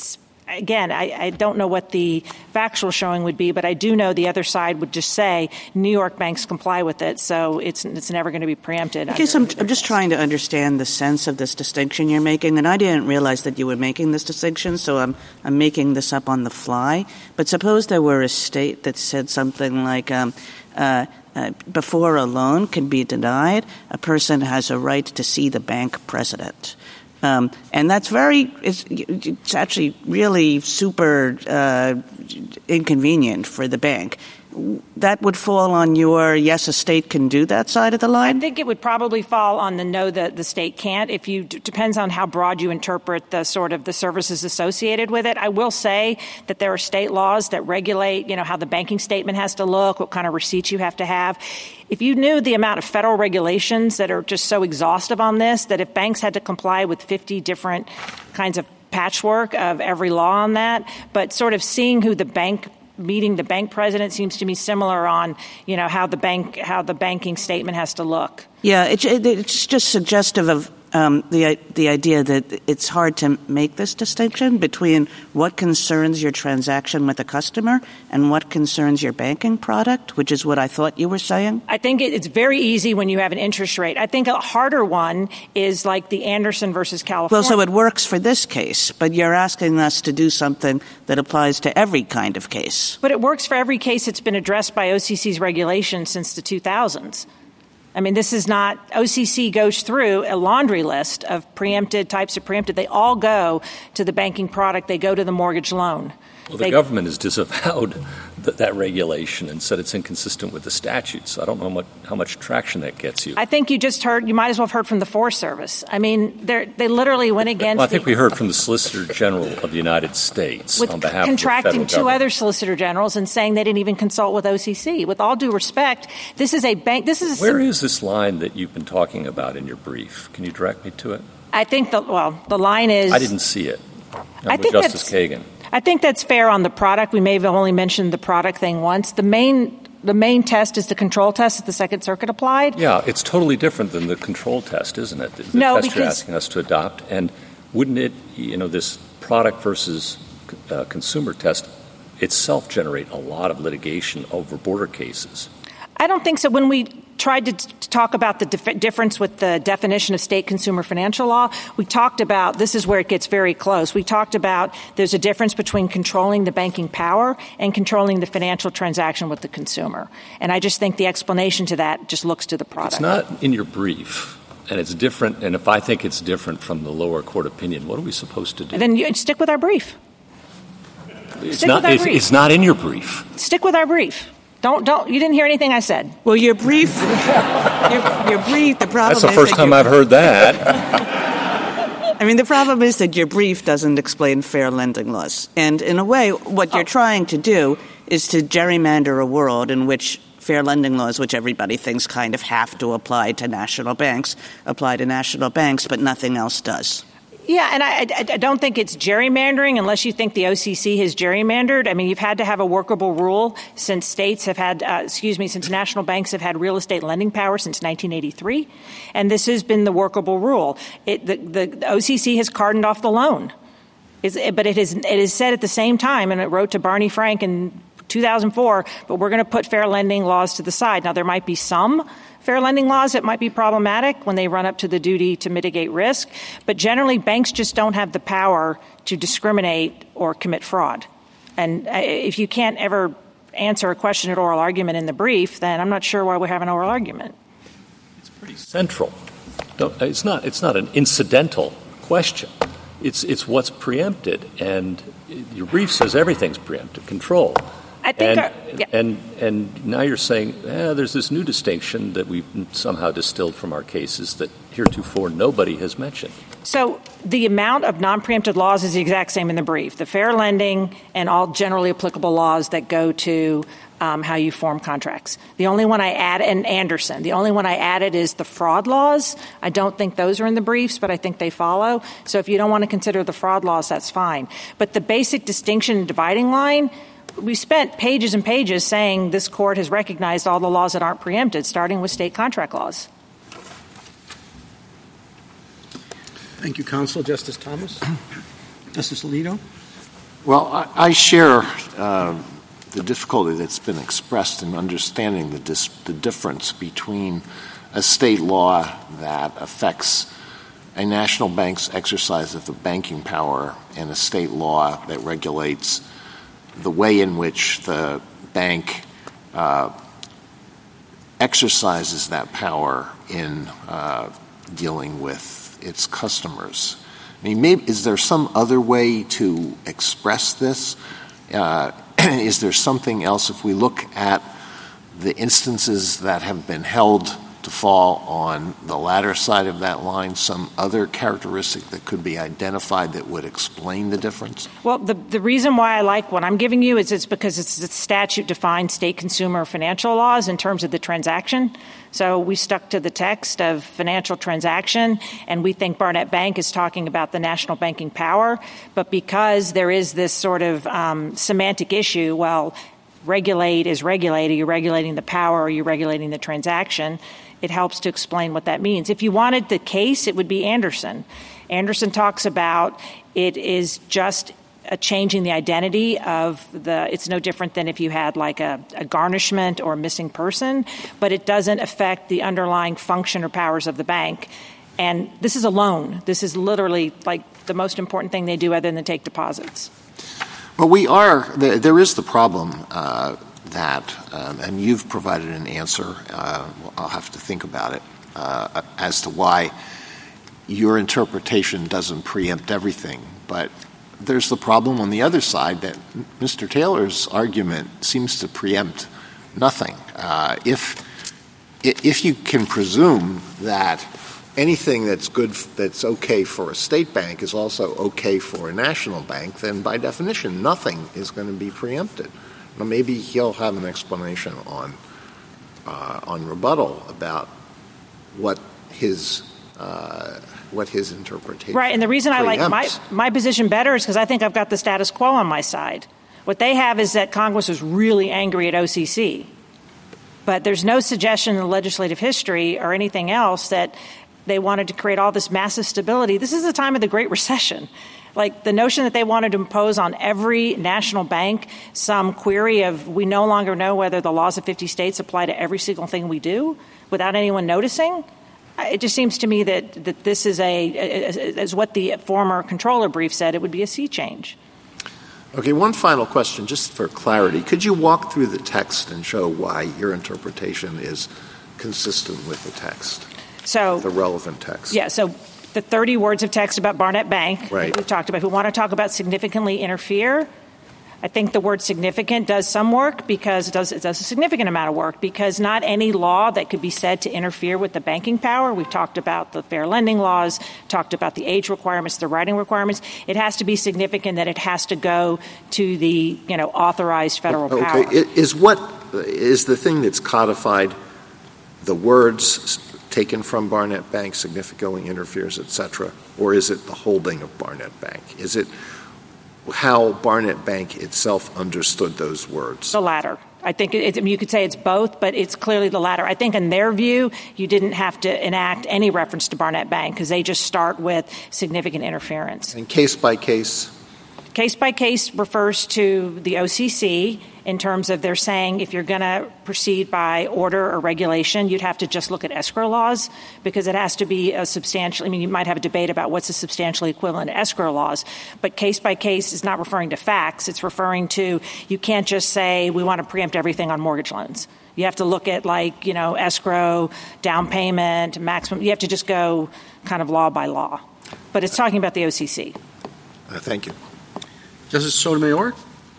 again, I, I don't know what the factual showing would be, but I do know the other side would just say New York banks comply with it, so it's it's never going to be preempted. I guess I'm, I'm just trying to understand the sense of this distinction you're making, and I didn't realize that you were making this distinction, so I'm I'm making this up on the fly. But suppose there were a state that said something like, um, uh, uh, before a loan can be denied, a person has a right to see the bank president. Um, and that's very, it's, it's actually really super uh, inconvenient for the bank. That would fall on your, yes, a state can do that side of the line? I think it would probably fall on the no, that the state can't. If you d- depends on how broad you interpret the sort of the services associated with it. I will say that there are state laws that regulate, you know, how the banking statement has to look, what kind of receipts you have to have. If you knew the amount of federal regulations that are just so exhaustive on this, that if banks had to comply with fifty different kinds of patchwork of every law on that, but sort of seeing who the bank meeting the bank president seems to me similar on, you know, how the bank, how the banking statement has to look. Yeah, it, it, it's just suggestive of um, the the idea that it's hard to make this distinction between what concerns your transaction with a customer and what concerns your banking product, which is what I thought you were saying. I think it, it's very easy when you have an interest rate. I think a harder one is like the Anderson versus California. Well, so it works for this case, but you're asking us to do something that applies to every kind of case. But it works for every case that's been addressed by O C C's regulations since the two thousands. I mean, this is not – O C C goes through a laundry list of preempted, types of preempted. They all go to the banking product. They go to the mortgage loan. Well, the they, government has disavowed th- that regulation and said it's inconsistent with the statute. So I don't know what, how much traction that gets you. I think you just heard – you might as well have heard from the Forest Service. I mean, they they literally went against – Well, I think the, we heard from the Solicitor General of the United States with on behalf of the contracting federal two government. other Solicitor Generals and saying they didn't even consult with O C C. With all due respect, this is a bank – this is a – Where is this line that you've been talking about in your brief? Can you direct me to it? I think the – well, the line is – I didn't see it. I'm I with think Justice that's, Kagan. I think that's fair on the product. We may have only mentioned the product thing once. The main the main test is the control test that the Second Circuit applied. Yeah, it's totally different than the control test, isn't it? The no, test because, you're asking us to adopt. And wouldn't it, you know, this product versus uh, consumer test itself generate a lot of litigation over border cases? I don't think so. When we tried to, t- to talk about the dif- difference with the definition of state consumer financial law, we talked about, this is where it gets very close, we talked about there's a difference between controlling the banking power and controlling the financial transaction with the consumer. And I just think the explanation to that just looks to the product. It's not in your brief, and it's different, and if I think it's different from the lower court opinion, what are we supposed to do? And then you stick with our brief. It's stick not, with our it's, brief. It's not in your brief. Stick with our brief. Don't, don't, you didn't hear anything I said. Well, your brief, your, your brief, the problem is That's the first that time I've heard that. I mean, the problem is that your brief doesn't explain fair lending laws. And in a way, what you're trying to do is to gerrymander a world in which fair lending laws, which everybody thinks kind of have to apply to national banks, apply to national banks, but nothing else does. Yeah, and I, I, I don't think it's gerrymandering unless you think the O C C has gerrymandered. I mean, you've had to have a workable rule since states have had, uh, excuse me, since national banks have had real estate lending power since nineteen eighty-three, and this has been the workable rule. It, the, the, the O C C has cordoned off the loan, it's, but it is it is said at the same time, and it wrote to Barney Frank in two thousand four, but we're going to put fair lending laws to the side. Now, there might be some fair lending laws that might be problematic when they run up to the duty to mitigate risk, but generally banks just don't have the power to discriminate or commit fraud. And if you can't ever answer a question at oral argument in the brief, then I'm not sure why we have an oral argument. It's pretty central. It's not, it's not an incidental question. It's, it's what's preempted, and your brief says everything's preempted, control. I think and, our, yeah. and and now you're saying eh, there's this new distinction that we've somehow distilled from our cases that heretofore nobody has mentioned. So the amount of non-preempted laws is the exact same in the brief. The fair lending and all generally applicable laws that go to um, how you form contracts. The only one I add, and Anderson, the only one I added is the fraud laws. I don't think those are in the briefs, but I think they follow. So if you don't want to consider the fraud laws, that's fine. But the basic distinction and dividing line, we spent pages and pages saying this court has recognized all the laws that aren't preempted, starting with state contract laws. Thank you, counsel. Justice Thomas? Justice Alito? Well, I, I share uh, the difficulty that's been expressed in understanding the, dis- the difference between a state law that affects a national bank's exercise of the banking power and a state law that regulates the way in which the bank uh, exercises that power in uh, dealing with its customers. I mean, maybe, is there some other way to express this? Uh, is there something else? If we look at the instances that have been held to fall on the latter side of that line, some other characteristic that could be identified that would explain the difference? Well, the, the reason why I like what I'm giving you is it's because it's the statute defines state consumer financial laws in terms of the transaction. So we stuck to the text of financial transaction, and we think Barnett Bank is talking about the national banking power. But because there is this sort of um, semantic issue, well, regulate is regulate. Are you regulating the power? Or are you regulating the transaction? It helps to explain what that means. If you wanted the case, it would be Anderson. Anderson talks about it is just a changing the identity of the, it's no different than if you had like a, a garnishment or a missing person, but it doesn't affect the underlying function or powers of the bank. And this is a loan. This is literally like the most important thing they do other than take deposits. Well, we are, there is the problem uh, that, um, and you've provided an answer, uh, I'll have to think about it, uh, as to why your interpretation doesn't preempt everything. But there's the problem on the other side that Mister Taylor's argument seems to preempt nothing. Uh, if if you can presume that anything that's good, that's okay for a state bank is also okay for a national bank, then by definition nothing is going to be preempted. Now, maybe he'll have an explanation on uh, on rebuttal about what his uh, what his interpretation Right, and the reason preempts. I like my, my position better is because I think I've got the status quo on my side. What they have is that Congress was really angry at O C C. But there's no suggestion in the legislative history or anything else that they wanted to create all this massive stability. This is the time of the Great Recession. Like the notion that they wanted to impose on every national bank some query of we no longer know whether the laws of fifty states apply to every single thing we do without anyone noticing. It just seems to me that, that this is a, as what the former controller brief said, it would be a sea change. Okay, one final question, just for clarity. Could you walk through the text and show why your interpretation is consistent with the text, so the relevant text? Yeah, so the thirty words of text about Barnett Bank right. that we've talked about. If we want to talk about significantly interfere, I think the word significant does some work because it does, it does a significant amount of work because not any law that could be said to interfere with the banking power. We've talked about the fair lending laws, talked about the age requirements, the writing requirements. It has to be significant that it has to go to the, you know, authorized federal okay. power. Okay, is what is the thing that's codified the words taken from Barnett Bank significantly interferes, et cetera, or is it the holding of Barnett Bank? Is it how Barnett Bank itself understood those words? The latter. I think it, it, you could say it's both, but it's clearly the latter. I think in their view, you didn't have to enact any reference to Barnett Bank because they just start with significant interference. And case by case? Case by case refers to the O C C in terms of they're saying if you're going to proceed by order or regulation, you'd have to just look at escrow laws because it has to be a substantial – I mean, you might have a debate about what's a substantially equivalent to escrow laws, but case by case is not referring to facts. It's referring to you can't just say we want to preempt everything on mortgage loans. You have to look at like, you know, escrow, down payment, maximum – you have to just go kind of law by law. But it's talking about the O C C. Uh, thank you. Justice Sotomayor?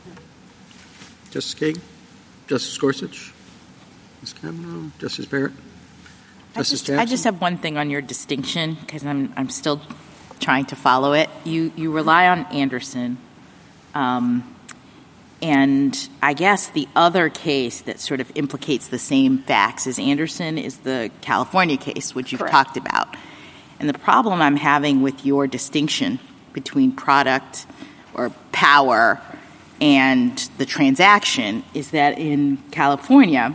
Justice Kagan? Justice Gorsuch? Miz Kavanaugh? Justice Barrett? I Justice just, Jackson? I just have one thing on your distinction because I'm I'm still trying to follow it. You you rely on Anderson, um, and I guess the other case that sort of implicates the same facts as Anderson is the California case, which you've Correct. talked about. And the problem I'm having with your distinction between product or power and the transaction is that in California,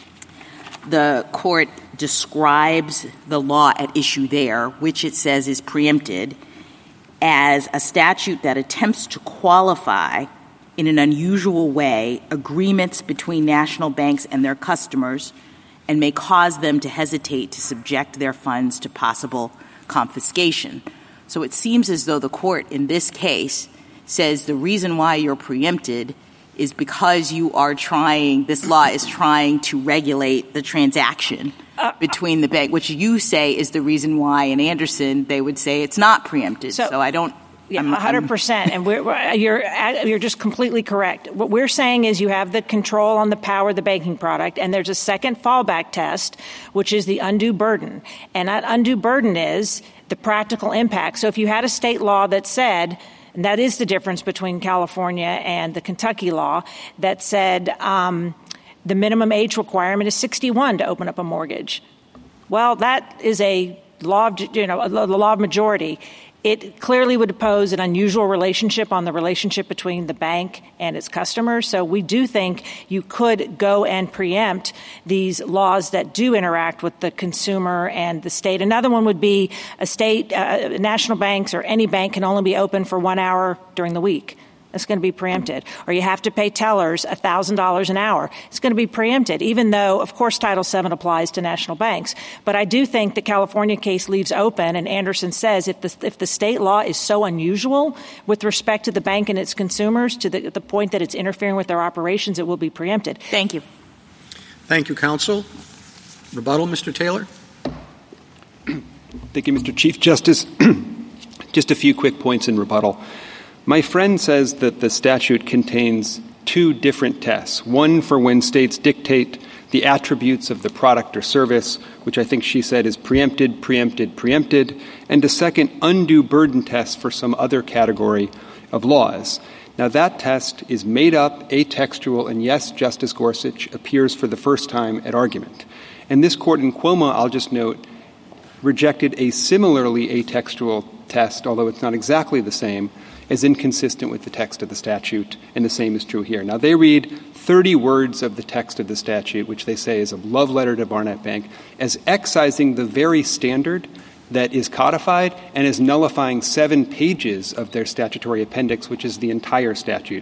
the court describes the law at issue there, which it says is preempted, as a statute that attempts to qualify in an unusual way agreements between national banks and their customers and may cause them to hesitate to subject their funds to possible confiscation. So it seems as though the court in this case says the reason why you're preempted is because you are trying, this law is trying to regulate the transaction uh, between the bank, which you say is the reason why in Anderson they would say it's not preempted. So, so I don't Yeah, one hundred percent. And we're, we're, you're, you're just completely correct. What we're saying is you have the control on the power of the banking product, and there's a second fallback test, which is the undue burden. And that undue burden is the practical impact. So if you had a state law that said, and that is the difference between California and the Kentucky law, that said um, the minimum age requirement is sixty-one to open up a mortgage. Well, that is a law of, you know, the law of majority. It clearly would pose an unusual relationship on the relationship between the bank and its customers. So we do think you could go and preempt these laws that do interact with the consumer and the state. Another one would be a state, uh, national banks or any bank can only be open for one hour during the week. It's going to be preempted. Or you have to pay tellers one thousand dollars an hour. It's going to be preempted, even though, of course, Title seven applies to national banks. But I do think the California case leaves open, and Anderson says if the, if the state law is so unusual with respect to the bank and its consumers to the, the point that it's interfering with their operations, it will be preempted. Thank you. Thank you, counsel. Rebuttal, Mister Taylor. Thank you, Mister Chief Justice. Just a few quick points in rebuttal. My friend says that the statute contains two different tests, one for when states dictate the attributes of the product or service, which I think she said is preempted, preempted, preempted, and a second undue burden test for some other category of laws. Now, that test is made up, atextual, and yes, Justice Gorsuch appears for the first time at argument. And this court in Cuomo, I'll just note, rejected a similarly atextual test, although it's not exactly the same, as inconsistent with the text of the statute, and the same is true here. Now, they read thirty words of the text of the statute, which they say is a love letter to Barnett Bank, as excising the very standard that is codified and is nullifying seven pages of their statutory appendix, which is the entire statute,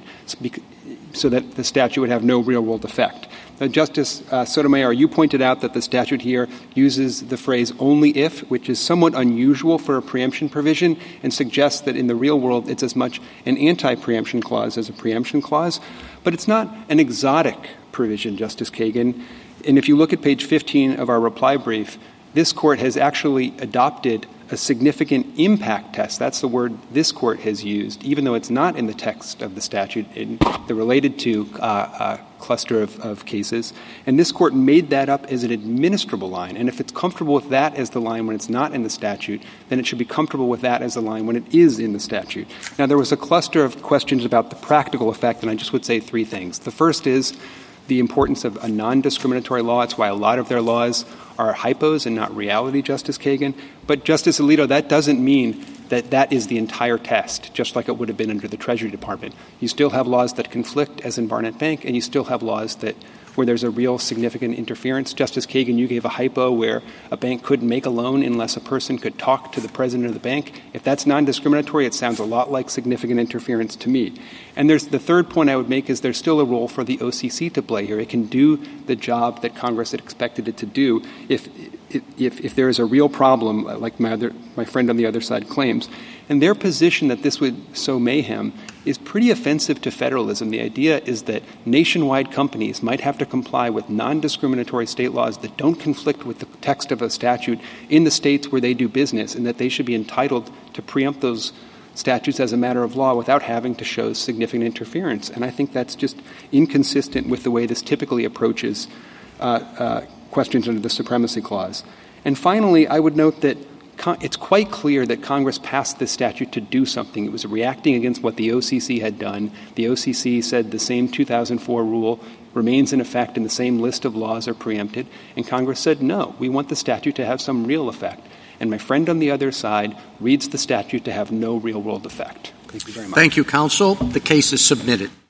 so that the statute would have no real-world effect. Now, Justice uh, Sotomayor, you pointed out that the statute here uses the phrase only if, which is somewhat unusual for a preemption provision and suggests that in the real world it's as much an anti-preemption clause as a preemption clause. But it's not an exotic provision, Justice Kagan. And if you look at page fifteen of our reply brief, this court has actually adopted a significant impact test. That's the word this court has used, even though it's not in the text of the statute. In the related to uh, a cluster of, of cases. And this court made that up as an administrable line. And if it's comfortable with that as the line when it's not in the statute, then it should be comfortable with that as the line when it is in the statute. Now, there was a cluster of questions about the practical effect, and I just would say three things. The first is the importance of a non-discriminatory law. It's why a lot of their laws are hypos and not reality, Justice Kagan. But, Justice Alito, that doesn't mean that that is the entire test, just like it would have been under the Treasury Department. You still have laws that conflict, as in Barnett Bank, and you still have laws that where there's a real significant interference. Justice Kagan, you gave a hypo where a bank couldn't make a loan unless a person could talk to the president of the bank. If that's non-discriminatory, it sounds a lot like significant interference to me. And there's the third point I would make is there's still a role for the O C C to play here. It can do the job that Congress had expected it to do if if, if there is a real problem, like my other, my friend on the other side claims. And their position that this would sow mayhem is pretty offensive to federalism. The idea is that nationwide companies might have to comply with non-discriminatory state laws that don't conflict with the text of a statute in the states where they do business, and that they should be entitled to preempt those statutes as a matter of law without having to show significant interference. And I think that's just inconsistent with the way this typically approaches uh, uh, questions under the Supremacy Clause. And finally, I would note that con- it's quite clear that Congress passed this statute to do something. It was reacting against what the O C C had done. The O C C said the same two thousand four rule remains in effect and the same list of laws are preempted. And Congress said, no, we want the statute to have some real effect. And my friend on the other side reads the statute to have no real-world effect. Thank you very much. Thank you, counsel. The case is submitted.